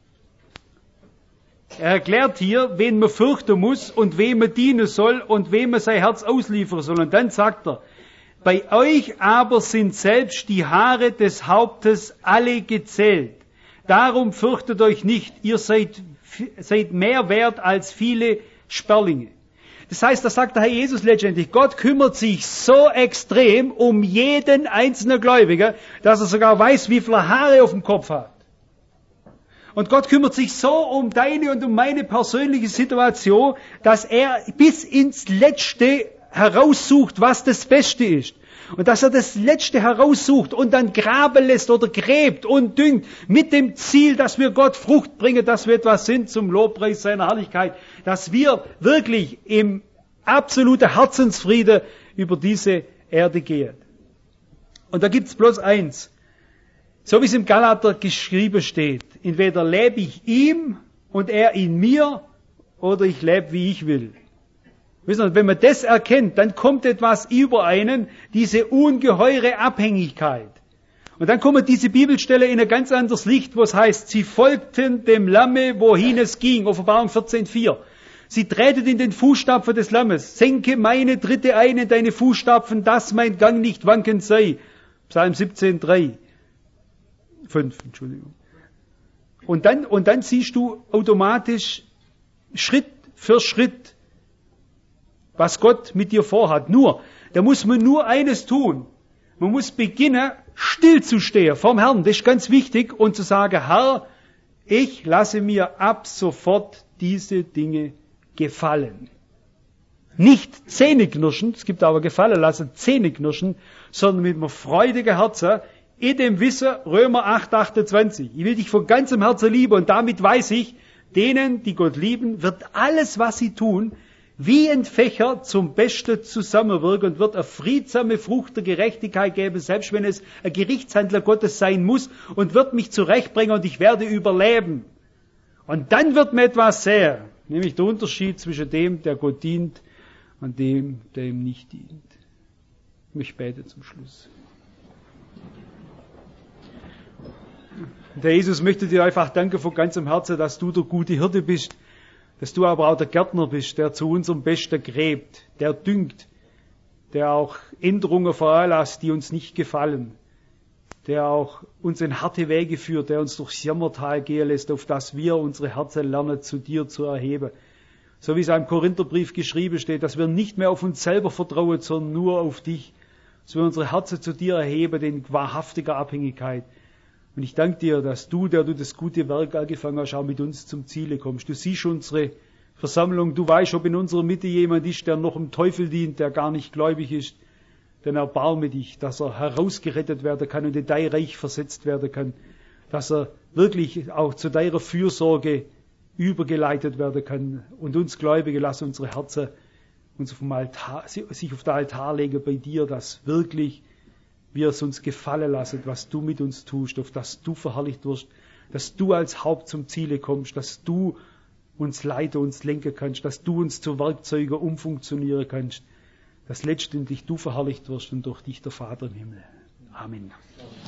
Er erklärt hier, wen man fürchten muss und wem man dienen soll und wem man sein Herz ausliefern soll. Und dann sagt er, bei euch aber sind selbst die Haare des Hauptes alle gezählt. Darum fürchtet euch nicht, ihr seid, seid mehr wert als viele Sperlinge. Das heißt, da sagt der Herr Jesus letztendlich, Gott kümmert sich so extrem um jeden einzelnen Gläubigen, dass er sogar weiß, wie viele Haare auf dem Kopf hat. Und Gott kümmert sich so um deine und um meine persönliche Situation, dass er bis ins Letzte heraussucht, was das Beste ist. Und dass er das Letzte heraussucht und dann graben lässt oder gräbt und düngt mit dem Ziel, dass wir Gott Frucht bringen, dass wir etwas sind zum Lobpreis seiner Herrlichkeit, dass wir wirklich im absoluten Herzensfrieden über diese Erde gehen. Und da gibt's bloß eins. So wie es im Galater geschrieben steht, entweder lebe ich ihm und er in mir, oder ich lebe, wie ich will. Wissen Sie, wenn man das erkennt, dann kommt etwas über einen, diese ungeheure Abhängigkeit. Und dann kommt diese Bibelstelle in ein ganz anderes Licht, wo es heißt, sie folgten dem Lamme, wohin es ging, Offenbarung vierzehn vier. Sie treten in den Fußstapfen des Lammes, senke meine Tritte ein in deine Fußstapfen, dass mein Gang nicht wankend sei. Psalm siebzehn drei. fünf, Entschuldigung. Und dann, und dann siehst du automatisch Schritt für Schritt, was Gott mit dir vorhat. Nur, da muss man nur eines tun. Man muss beginnen, still zu stehen vorm Herrn. Das ist ganz wichtig. Und zu sagen, Herr, ich lasse mir ab sofort diese Dinge gefallen. Nicht Zähneknirschen, es gibt aber gefallen lassen, Zähneknirschen, sondern mit einem freudigen Herzen, in dem Wissen, Römer acht achtundzwanzig. Ich will dich von ganzem Herzen lieben und damit weiß ich, denen, die Gott lieben, wird alles, was sie tun, wie ein Fächer zum Besten zusammenwirken und wird eine friedsame Frucht der Gerechtigkeit geben, selbst wenn es ein Gerichtshandler Gottes sein muss, und wird mich zurechtbringen und ich werde überleben. Und dann wird mir etwas sehen, nämlich der Unterschied zwischen dem, der Gott dient, und dem, der ihm nicht dient. Ich bete zum Schluss. Der Jesus möchte dir einfach danken von ganzem Herzen, dass du der gute Hirte bist, dass du aber auch der Gärtner bist, der zu unserem Besten gräbt, der düngt, der auch Änderungen veranlasst, die uns nicht gefallen, der auch uns in harte Wege führt, der uns durchs Jammertal gehen lässt, auf dass wir unsere Herzen lernen, zu dir zu erheben. So wie es im Korintherbrief geschrieben steht, dass wir nicht mehr auf uns selber vertrauen, sondern nur auf dich, dass wir unsere Herzen zu dir erheben, in wahrhaftiger Abhängigkeit. Und ich danke dir, dass du, der du das gute Werk angefangen hast, auch mit uns zum Ziele kommst. Du siehst unsere Versammlung, du weißt, ob in unserer Mitte jemand ist, der noch dem Teufel dient, der gar nicht gläubig ist. Dann erbarme dich, dass er herausgerettet werden kann und in dein Reich versetzt werden kann. Dass er wirklich auch zu deiner Fürsorge übergeleitet werden kann. Und uns Gläubige, lass unsere Herzen uns auf dem Altar, sich auf den Altar legen bei dir, dass wirklich wir es uns gefallen lassen, was du mit uns tust, auf dass du verherrlicht wirst, dass du als Haupt zum Ziele kommst, dass du uns leiten, uns lenken kannst, dass du uns zu Werkzeugen umfunktionieren kannst, dass letztendlich du verherrlicht wirst und durch dich der Vater im Himmel. Amen.